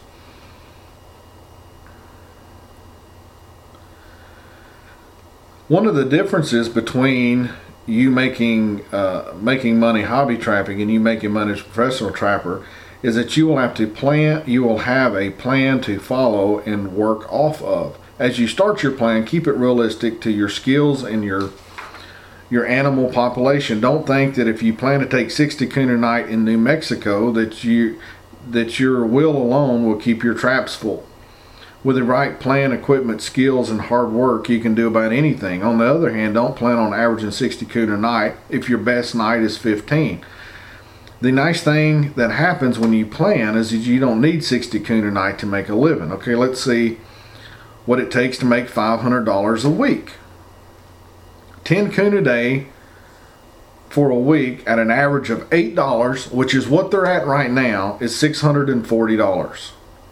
One of the differences between you making money hobby trapping and you making money as a professional trapper is that you will have a plan to follow and work off of. As you start your plan, keep it realistic to your skills and your animal population. Don't think that if you plan to take 60 coon a night in New Mexico that your will alone will keep your traps full. With the right plan, equipment, skills, and hard work, you can do about anything. On the other hand, don't plan on averaging 60 coon a night if your best night is 15. The nice thing that happens when you plan is that you don't need 60 coon a night to make a living. Okay, let's see what it takes to make $500 a week. 10 coon a day for a week at an average of $8, which is what they're at right now, is $640.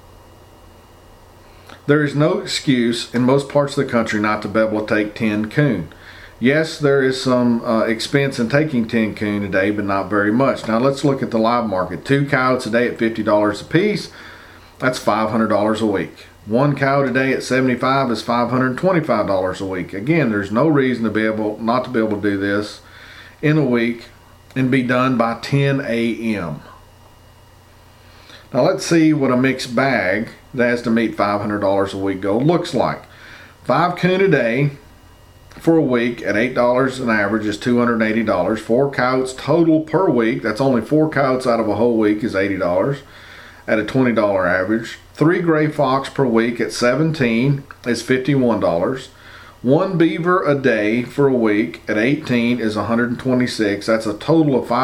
There is no excuse in most parts of the country not to be able to take 10 coon. Yes, there is some expense in taking 10 coon a day, but not very much. Now let's look at the live market. 2 coyotes a day at $50 a piece, that's $500 a week. 1 coyote a day at $75 is $525 a week. Again, there's no reason not to be able to do this in a week and be done by 10 a.m. Now let's see what a mixed bag that has to meet $500 a week goal looks like. 5 coon a day for a week at $8 an average is $280. 4 coyotes total per week, that's only 4 coyotes out of a whole week, is $80 at a $20 average. 3 gray fox per week at 17 is $51. 1 beaver a day for a week at 18 is $126. That's a total of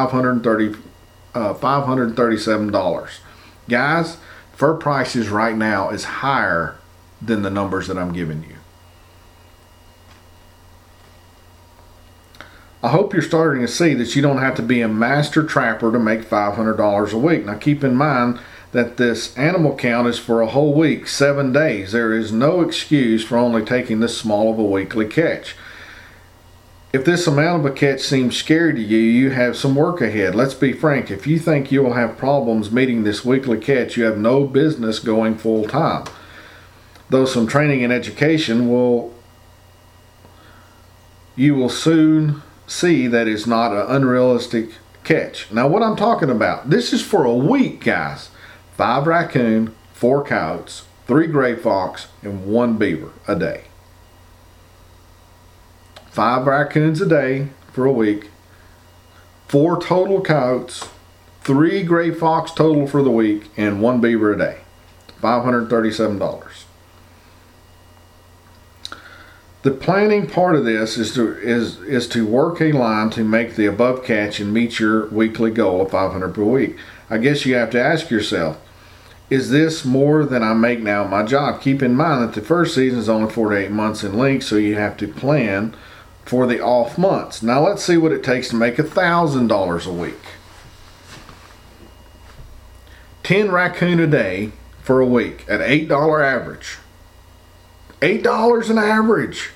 $537. Guys, fur prices right now is higher than the numbers that I'm giving you. I hope you're starting to see that you don't have to be a master trapper to make $500 a week. Now keep in mind that this animal count is for a whole week, 7 days. There is no excuse for only taking this small of a weekly catch. If this amount of a catch seems scary to you, you have some work ahead. Let's be frank, if you think you will have problems meeting this weekly catch, you have no business going full time. Though some training and education you will soon see that is not an unrealistic catch. Now what I'm talking about, this is for a week, guys. 5 raccoon, 4 coyotes, 3 gray fox, and 1 beaver a day. 5 raccoons a day for a week, 4 total coyotes, 3 gray fox total for the week, and 1 beaver a day. $537. The planning part of this is to work a line to make the above catch and meet your weekly goal of $500 per week. I guess you have to ask yourself, is this more than I make now in my job? Keep in mind that the first season is only 4 to 8 months in length, so you have to plan for the off months. Now let's see what it takes to make $1,000 a week. 10 raccoon a day for a week at $8 average. $8 an average.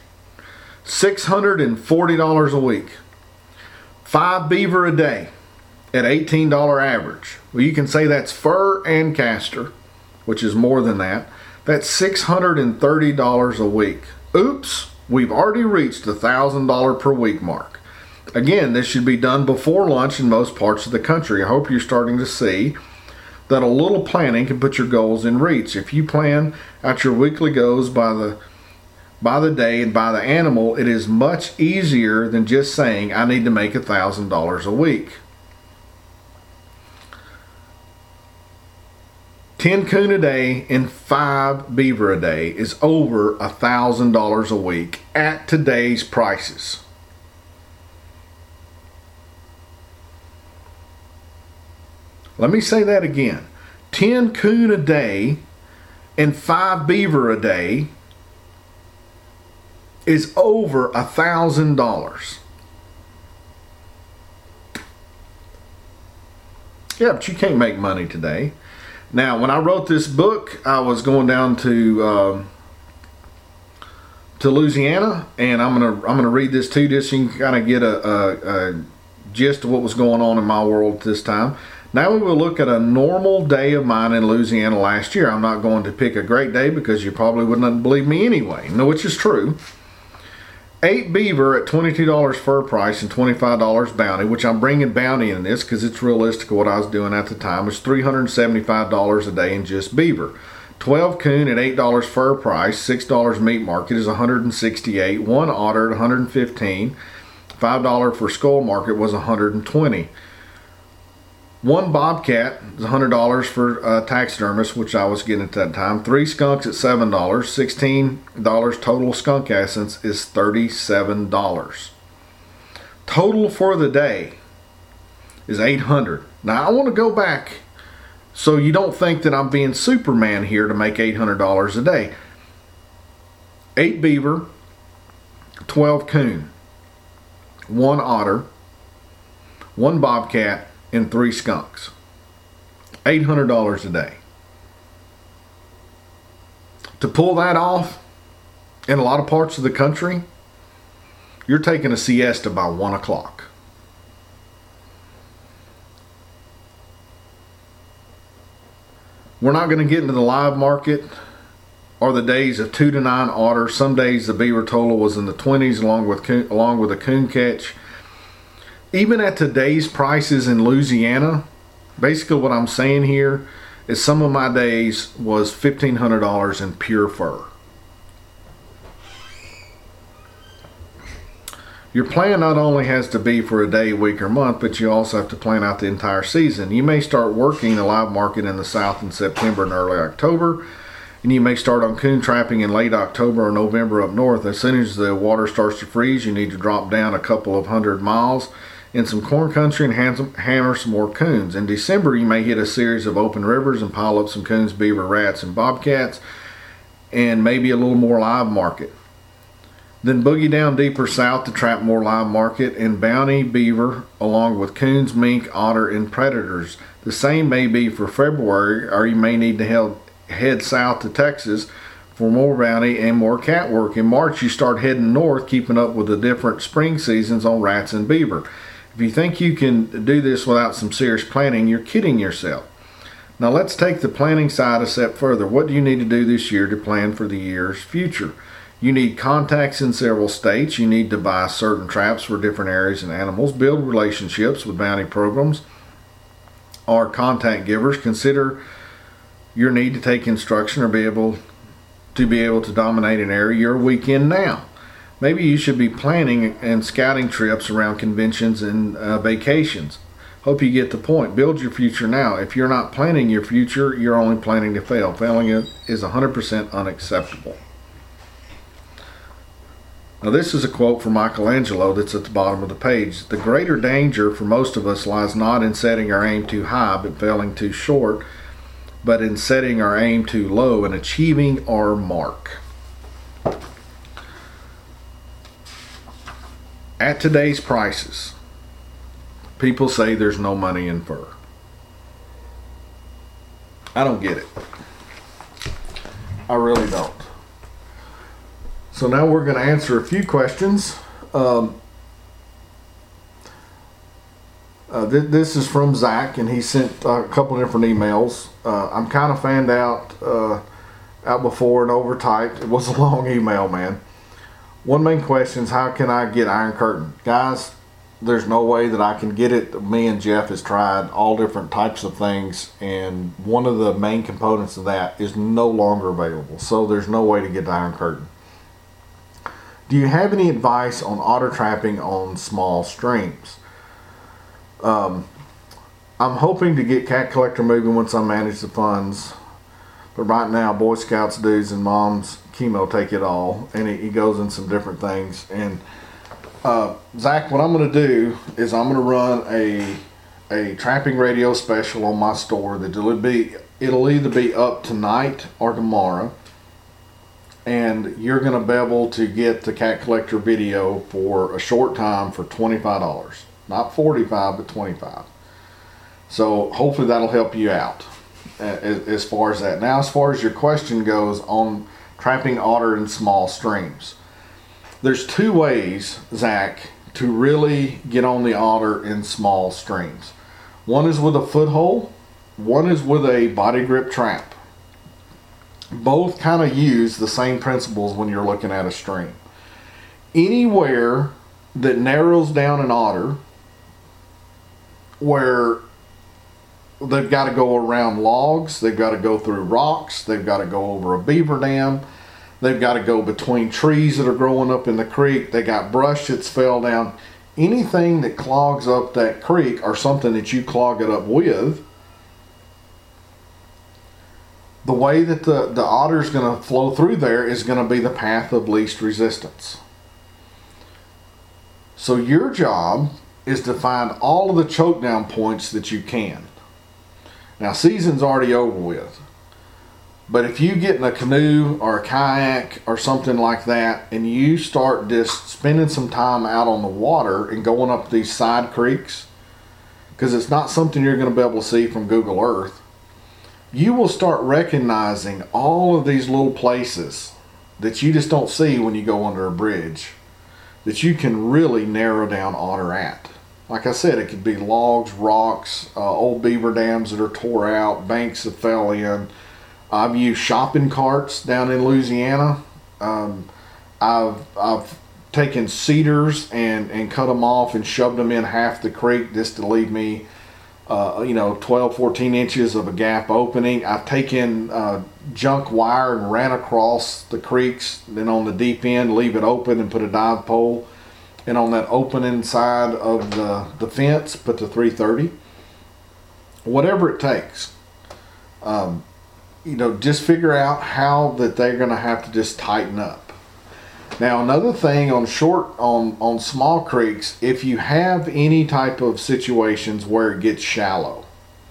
$640 a week. 5 beaver a day at $18 average. Well, you can say that's fur and castor, which is more than that. That's $630 a week. Oops, we've already reached the $1,000 per week mark. Again, this should be done before lunch in most parts of the country. I hope you're starting to see that a little planning can put your goals in reach. If you plan out your weekly goals by the day and by the animal, it is much easier than just saying I need to make $1,000 a week. 10 coon a day and 5 beaver a day is over $1,000 a week at today's prices. Let me say that again. 10 coon a day and 5 beaver a day is over $1,000. Yeah, but you can't make money today. Now, when I wrote this book, I was going down to Louisiana, and I'm gonna read this to you just so you can kind of get a gist of what was going on in my world this time. Now we will look at a normal day of mine in Louisiana last year. I'm not going to pick a great day because you probably wouldn't believe me anyway, which is true. 8 beaver at $22 fur price and $25 bounty, which I'm bringing bounty in this because it's realistic of what I was doing at the time, was $375 a day in just beaver. 12 coon at $8 fur price, $6 meat market is $168. 1 otter at $115. $5 for skull market was $120. 1 bobcat is $100 for taxidermist, which I was getting at that time. 3 skunks at $7. $16 total skunk essence is $37. Total for the day is $800. Now I want to go back so you don't think that I'm being Superman here to make $800 a day. 8 beaver, 12 coon, 1 otter, 1 bobcat, and 3 skunks. $800 a day. To pull that off in a lot of parts of the country, you're taking a siesta by 1 o'clock. We're not going to get into the live market or the days of 2 to 9 otter. Some days the beaver total was in the 20s along with a coon catch. Even at today's prices in Louisiana, basically what I'm saying here is some of my days was $1,500 in pure fur. Your plan not only has to be for a day, week, or month, but you also have to plan out the entire season. You may start working the live market in the South in September and early October, and you may start on coon trapping in late October or November up north. As soon as the water starts to freeze, you need to drop down a couple of 100 miles in some corn country and hammer some more coons. In December, you may hit a series of open rivers and pile up some coons, beaver, rats, and bobcats, and maybe a little more live market. Then boogie down deeper south to trap more live market and bounty beaver along with coons, mink, otter, and predators. The same may be for February, or you may need to head south to Texas for more bounty and more cat work. In March, you start heading north, keeping up with the different spring seasons on rats and beaver. If you think you can do this without some serious planning, you're kidding yourself. Now let's take the planning side a step further. What do you need to do this year to plan for the year's future? You need contacts in several states. You need to buy certain traps for different areas and animals. Build relationships with bounty programs or contact givers. Consider your need to take instruction or be able to dominate an area you're weak in now. Maybe you should be planning and scouting trips around conventions and vacations. Hope you get the point. Build your future now. If you're not planning your future, you're only planning to fail. Failing it is 100% unacceptable. Now this is a quote from Michelangelo that's at the bottom of the page. The greater danger for most of us lies not in setting our aim too high but failing too short, but in setting our aim too low and achieving our mark. At today's prices, people say there's no money in fur. I don't get it. I really don't. So now we're going to answer a few questions. This is from Zach, and he sent a couple different emails. I'm kind of fanned out before and overtyped. It was a long email, man. One main question is, how can I get Iron Curtain? Guys, there's no way that I can get it. Me and Jeff has tried all different types of things, and one of the main components of that is no longer available. So there's no way to get the Iron Curtain. Do you have any advice on otter trapping on small streams? I'm hoping to get Cat Collector moving once I manage the funds. But right now, Boy Scouts dues and Mom's chemo take it all. And he goes in some different things. And Zach, what I'm going to do is I'm going to run a trapping radio special on my store that it'll either be up tonight or tomorrow. And you're going to be able to get the Cat Collector video for a short time for $25. Not $45, but $25. So hopefully that'll help you out as far as that. Now, as far as your question goes on trapping otter in small streams, there's two ways, Zach, to really get on the otter in small streams. One is with a foothold. One is with a body grip trap. Both kind of use the same principles when you're looking at a stream. Anywhere that narrows down an otter, where they've got to go around logs, they've got to go through rocks, they've got to go over a beaver dam, they've got to go between trees that are growing up in the creek, they got brush that's fell down. Anything that clogs up that creek or something that you clog it up with, the way that the otter is going to flow through there is going to be the path of least resistance. So your job is to find all of the choke down points that you can. Now, season's already over with. But if you get in a canoe or a kayak or something like that and you start just spending some time out on the water and going up these side creeks, because it's not something you're going to be able to see from Google Earth, you will start recognizing all of these little places that you just don't see when you go under a bridge that you can really narrow down otter at. Like I said, it could be logs, rocks, old beaver dams that are tore out, banks that fell in. I've used shopping carts down in Louisiana. I've taken cedars and cut them off and shoved them in half the creek just to leave me 12, 14 inches of a gap opening. I've taken junk wire and ran across the creeks, then on the deep end, leave it open and put a dive pole. and on that opening side of the fence, put the 330. Whatever it takes. Just figure out how that they're going to have to just tighten up. Now, another thing on small creeks, if you have any type of situations where it gets shallow.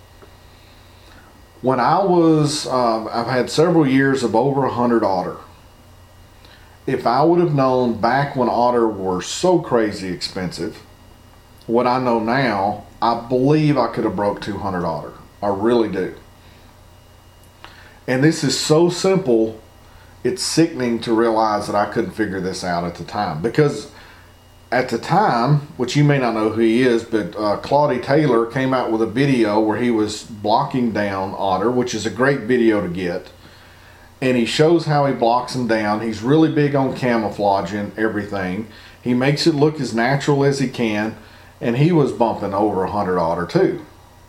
When I've had several years of over 100 otter. If I would have known back when otter were so crazy expensive, what I know now, I believe I could have broke 200 otter. I really do. And this is so simple, it's sickening to realize that I couldn't figure this out at the time. Because at the time, which you may not know who he is, but Claudie Taylor came out with a video where he was blocking down otter, which is a great video to get. And he shows how he blocks them down. He's really big on camouflaging everything. He makes it look as natural as he can. And he was bumping over 100 otter too,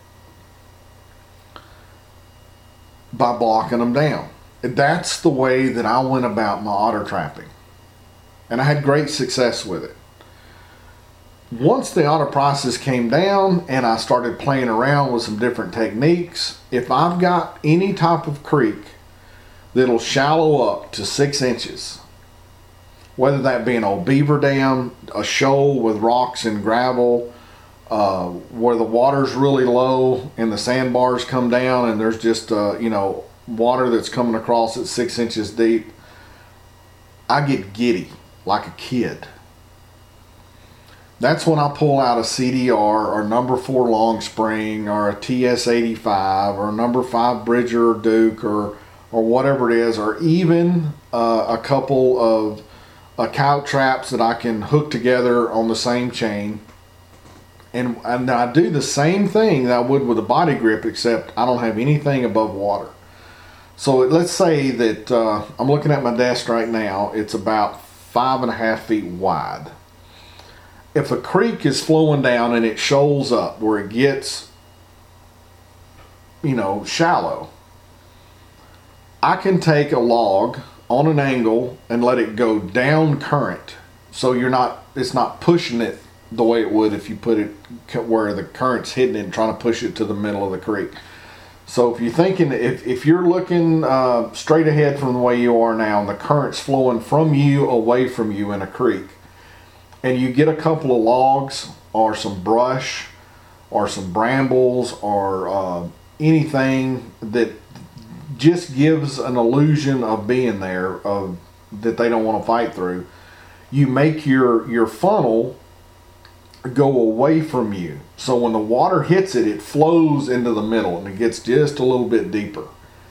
by blocking them down. That's the way that I went about my otter trapping. And I had great success with it. Once the otter prices came down and I started playing around with some different techniques, if I've got any type of creek that'll shallow up to 6 inches, whether that be an old beaver dam, a shoal with rocks and gravel, where the water's really low and the sandbars come down and there's just water that's coming across at 6 inches deep, I get giddy like a kid. That's when I pull out a CDR or number 4 Long Spring or a TS85 or number 5 Bridger or Duke or whatever it is, or even a couple of cow traps that I can hook together on the same chain. And I do the same thing that I would with a body grip, except I don't have anything above water. So let's say that I'm looking at my desk right now. It's about 5.5 feet wide. If a creek is flowing down and it shoals up where it gets, shallow, I can take a log on an angle and let it go down current. So it's not pushing it the way it would if you put it where the current's hitting it and trying to push it to the middle of the creek. So if you're thinking, if you're looking straight ahead from the way you are now and the current's flowing from you away from you in a creek, and you get a couple of logs or some brush or some brambles or anything that just gives an illusion of being there, that they don't want to fight through, you make your funnel go away from you. So when the water hits it, it flows into the middle and it gets just a little bit deeper.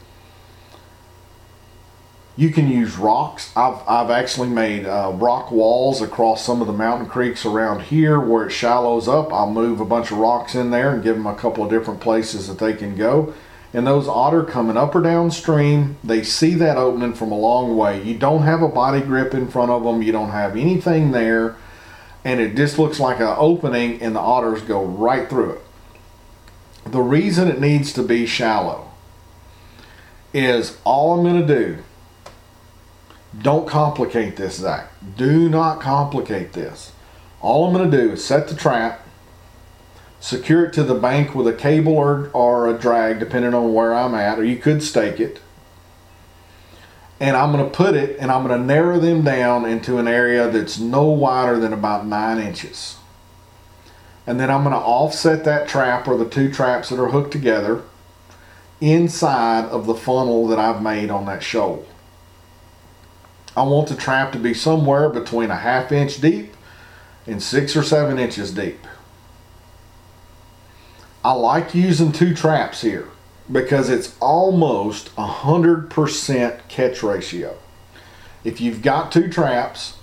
You can use rocks. I've actually made rock walls across some of the mountain creeks around here where it shallows up. I'll move a bunch of rocks in there and give them a couple of different places that they can go. And those otter coming up or downstream, they see that opening from a long way. You don't have a body grip in front of them. You don't have anything there. And it just looks like an opening and the otters go right through it. The reason it needs to be shallow is all I'm going to do. Don't complicate this, Zach. Do not complicate this. All I'm going to do is set the trap, secure it to the bank with a cable or a drag, depending on where I'm at, or you could stake it. And I'm going to put it, and I'm going to narrow them down into an area that's no wider than about 9 inches. And then I'm going to offset that trap, or the two traps that are hooked together, inside of the funnel that I've made on that shoal. I want the trap to be somewhere between a 1/2 inch deep and 6 or 7 inches deep. I like using 2 traps here because it's almost 100% catch ratio. If you've got 2 traps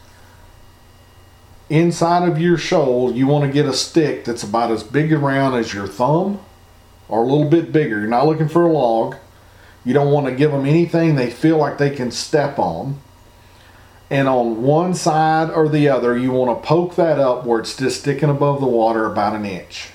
inside of your shoal, you want to get a stick that's about as big around as your thumb or a little bit bigger. You're not looking for a log. You don't want to give them anything they feel like they can step on. And on one side or the other, you want to poke that up where it's just sticking above the water about 1 inch.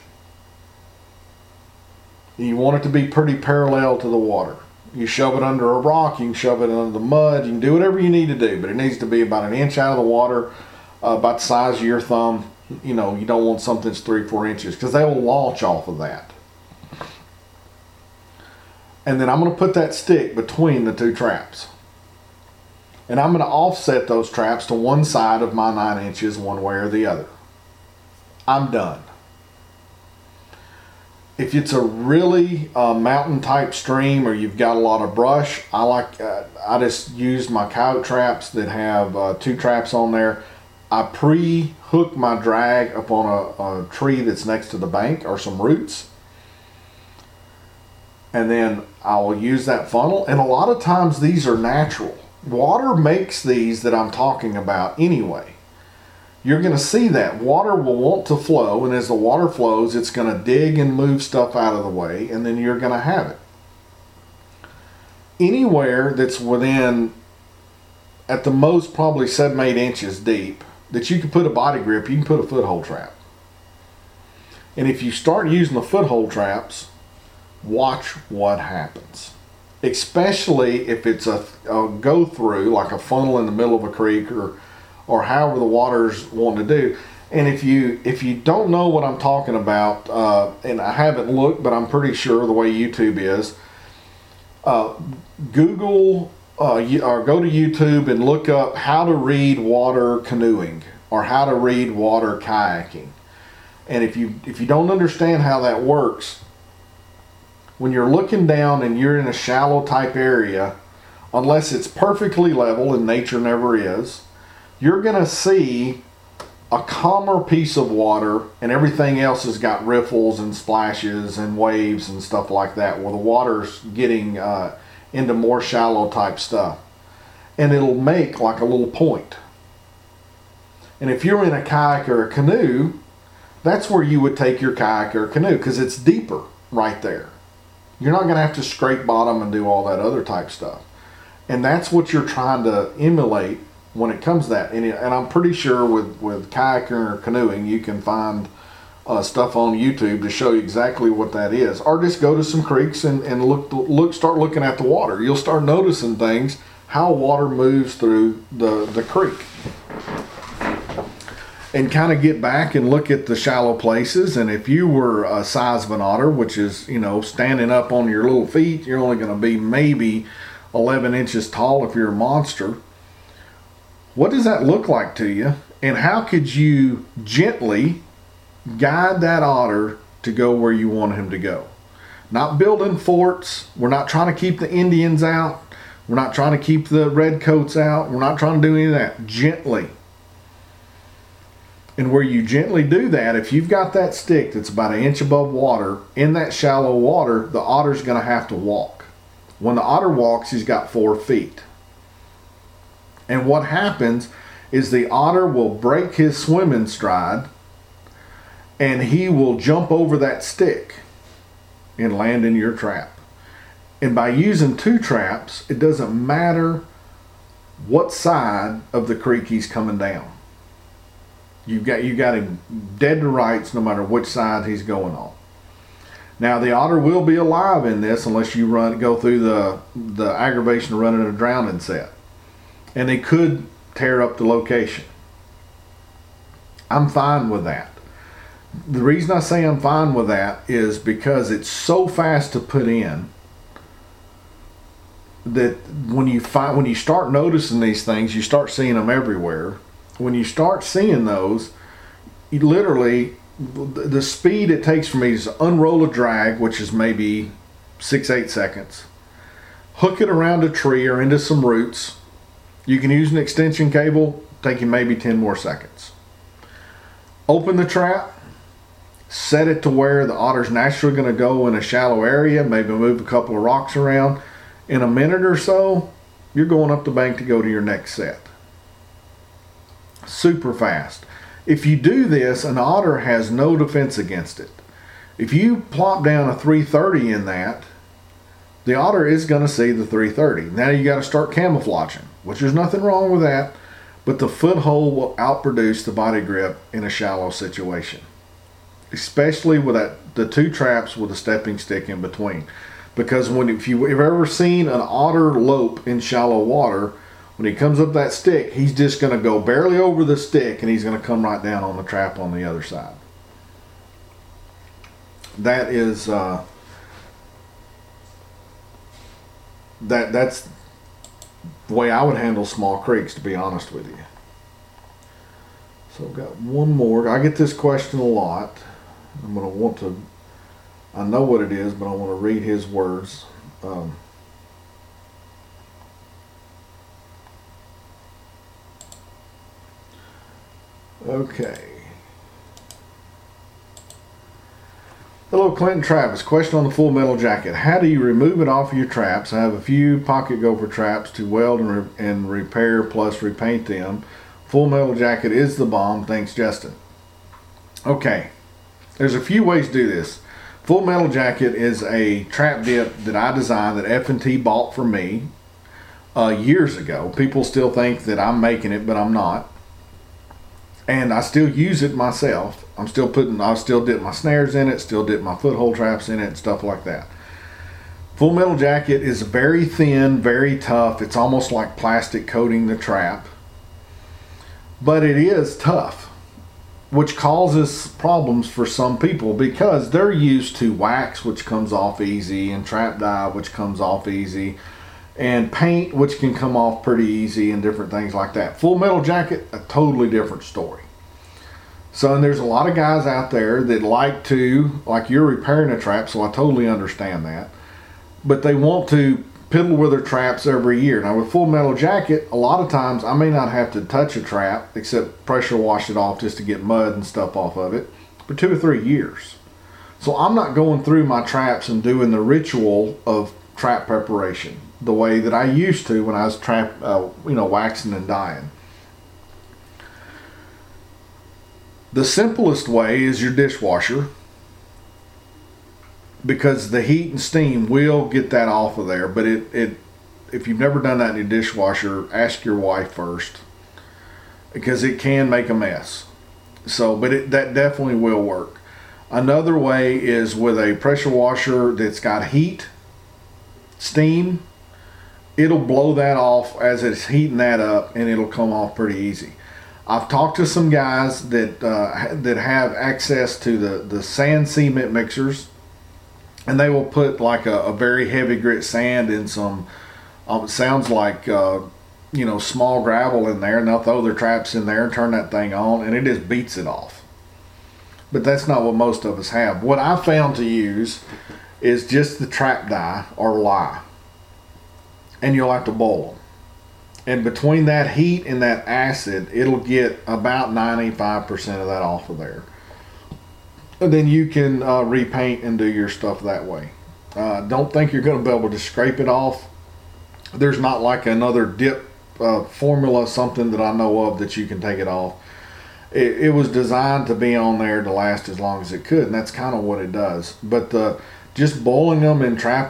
You want it to be pretty parallel to the water. You shove it under a rock, you can shove it under the mud, you can do whatever you need to do, but it needs to be about 1 inch out of the water. about the size of your thumb. You know, you don't want something that's 3-4 inches because they will launch off of that. And then I'm going to put that stick between the two traps. And I'm going to offset those traps to one side of my 9 inches one way or the other. I'm done. If it's a really mountain type stream or you've got a lot of brush, I just use my coyote traps that have 2 traps on there. I pre-hook my drag up on a tree that's next to the bank or some roots. And then I will use that funnel. And a lot of times these are natural. Water makes these that I'm talking about anyway. You're going to see that water will want to flow, and as the water flows, it's going to dig and move stuff out of the way, and then you're going to have it. Anywhere that's within, at the most, probably 7-8 inches deep, that you can put a body grip, you can put a foothold trap. And if you start using the foothold traps, watch what happens. Especially if it's a go through, like a funnel in the middle of a creek or however the water's wanting to do. And if you don't know what I'm talking about, and I haven't looked, but I'm pretty sure the way YouTube is, Google or go to YouTube and look up how to read water canoeing or how to read water kayaking. And if you don't understand how that works, when you're looking down and you're in a shallow type area, unless it's perfectly level, and nature never is, you're going to see a calmer piece of water, and everything else has got riffles and splashes and waves and stuff like that, where the water's getting into more shallow type stuff. And it'll make like a little point. And if you're in a kayak or a canoe, that's where you would take your kayak or canoe, because it's deeper right there. You're not going to have to scrape bottom and do all that other type stuff. And that's what you're trying to emulate when it comes to that. And I'm pretty sure with kayaking or canoeing, you can find stuff on YouTube to show you exactly what that is. Or just go to some creeks and start looking at the water. You'll start noticing things, how water moves through the creek. And kind of get back and look at the shallow places. And if you were a size of an otter, which is, standing up on your little feet, you're only going to be maybe 11 inches tall if you're a monster. What does that look like to you? And how could you gently guide that otter to go where you want him to go? Not building forts. We're not trying to keep the Indians out. We're not trying to keep the redcoats out. We're not trying to do any of that. Gently. And where you gently do that, if you've got that stick that's about 1 inch above water, in that shallow water, the otter's going to have to walk. When the otter walks, he's got 4 feet. And what happens is the otter will break his swimming stride, and he will jump over that stick and land in your trap. And by using 2 traps, it doesn't matter what side of the creek he's coming down. You got him dead to rights no matter which side he's going on. Now the otter will be alive in this unless you go through the aggravation of running a drowning set. And they could tear up the location. I'm fine with that. The reason I say I'm fine with that is because it's so fast to put in that when you start noticing these things, you start seeing them everywhere. When you start seeing those, you literally, the speed it takes for me is to unroll a drag, which is maybe 6-8 seconds, hook it around a tree or into some roots. You can use an extension cable, take you maybe 10 more seconds. Open the trap, set it to where the otter's naturally going to go in a shallow area, maybe move a couple of rocks around. In a minute or so, you're going up the bank to go to your next set. Super fast. If you do this, an otter has no defense against it. If you plop down a 330 in that, the otter is going to see the 330. Now you got to start camouflaging, which there's nothing wrong with that, but the foothold will outproduce the body grip in a shallow situation, especially with the 2 traps with a stepping stick in between. Because if you've ever seen an otter lope in shallow water, When he comes up that stick, he's just going to go barely over the stick, and he's going to come right down on the trap on the other side. That is that's the way I would handle small creeks, to be honest with you. So I've got one more. I get this question a lot. I'm going to want to, I know what it is, but I want to read his words. Okay. Hello, Clinton Travis. Question on the Full Metal Jacket. How do you remove it off of your traps? I have a few pocket gopher traps to weld and repair plus repaint them. Full Metal Jacket is the bomb. Thanks, Justin. Okay. There's a few ways to do this. Full Metal Jacket is a trap dip that I designed that F&T bought for me years ago. People still think that I'm making it, but I'm not. And I still use it myself. I still dip my snares in it, still dip my foothold traps in it, and stuff like that. Full Metal Jacket is very thin, very tough. It's almost like plastic coating the trap. But it is tough, which causes problems for some people because they're used to wax, which comes off easy, and trap dye, which comes off easy, and paint, which can come off pretty easy, and different things like that. Full Metal Jacket, a totally different story. So, and there's a lot of guys out there that like you're repairing a trap, so I totally understand that. But they want to piddle with their traps every year. Now with Full Metal Jacket, a lot of times I may not have to touch a trap except pressure wash it off just to get mud and stuff off of it for 2 or 3 years. So I'm not going through my traps and doing the ritual of trap preparation the way that I used to when I was waxing and dyeing. The simplest way is your dishwasher, because the heat and steam will get that off of there. But if you've never done that in your dishwasher, ask your wife first, because it can make a mess. So, but that definitely will work. Another way is with a pressure washer that's got heat, steam. It'll blow that off as it's heating that up, and it'll come off pretty easy. I've talked to some guys that have access to the sand cement mixers, and they will put like a very heavy grit sand in some, it sounds like small gravel in there, and they'll throw their traps in there and turn that thing on, and it just beats it off. But that's not what most of us have. What I found to use is just the trap dye or lye, and you'll have to boil them. And between that heat and that acid, it'll get about 95% of that off of there. And then you can repaint and do your stuff that way. Don't think you're going to be able to scrape it off. There's not like another dip formula, something that I know of that you can take it off. It was designed to be on there to last as long as it could, and that's kind of what it does. But just boiling them in trap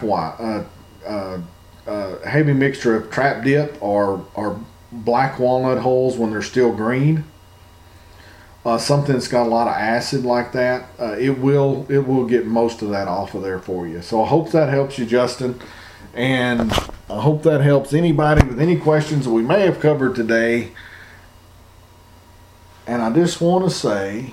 heavy mixture of trap dip or black walnut holes when they're still green, something that's got a lot of acid like that, it will get most of that off of there for you. So I hope that helps you, Justin, and I hope that helps anybody with any questions that we may have covered today. And I just want to say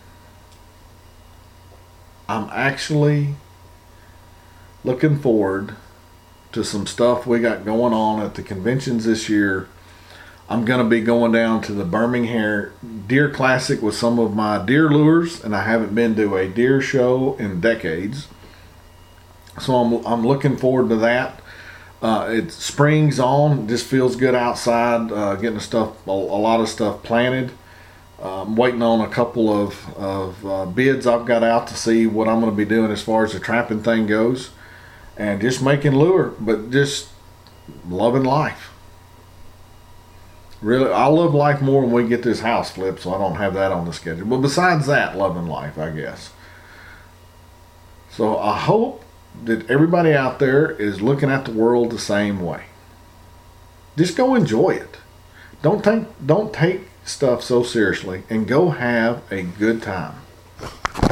I'm actually looking forward to some stuff we got going on at the conventions this year. I'm going to be going down to the Birmingham Deer Classic with some of my deer lures, and I haven't been to a deer show in decades. So I'm looking forward to that. It's spring's on, it just feels good outside, getting a lot of stuff planted. I'm waiting on a couple of bids I've got out to see what I'm going to be doing as far as the trapping thing goes. And just making lure, but just loving life. Really, I love life more when we get this house flipped, so I don't have that on the schedule. But besides that, loving life, I guess. So I hope that everybody out there is looking at the world the same way. Just go enjoy it. Don't take stuff so seriously, and go have a good time.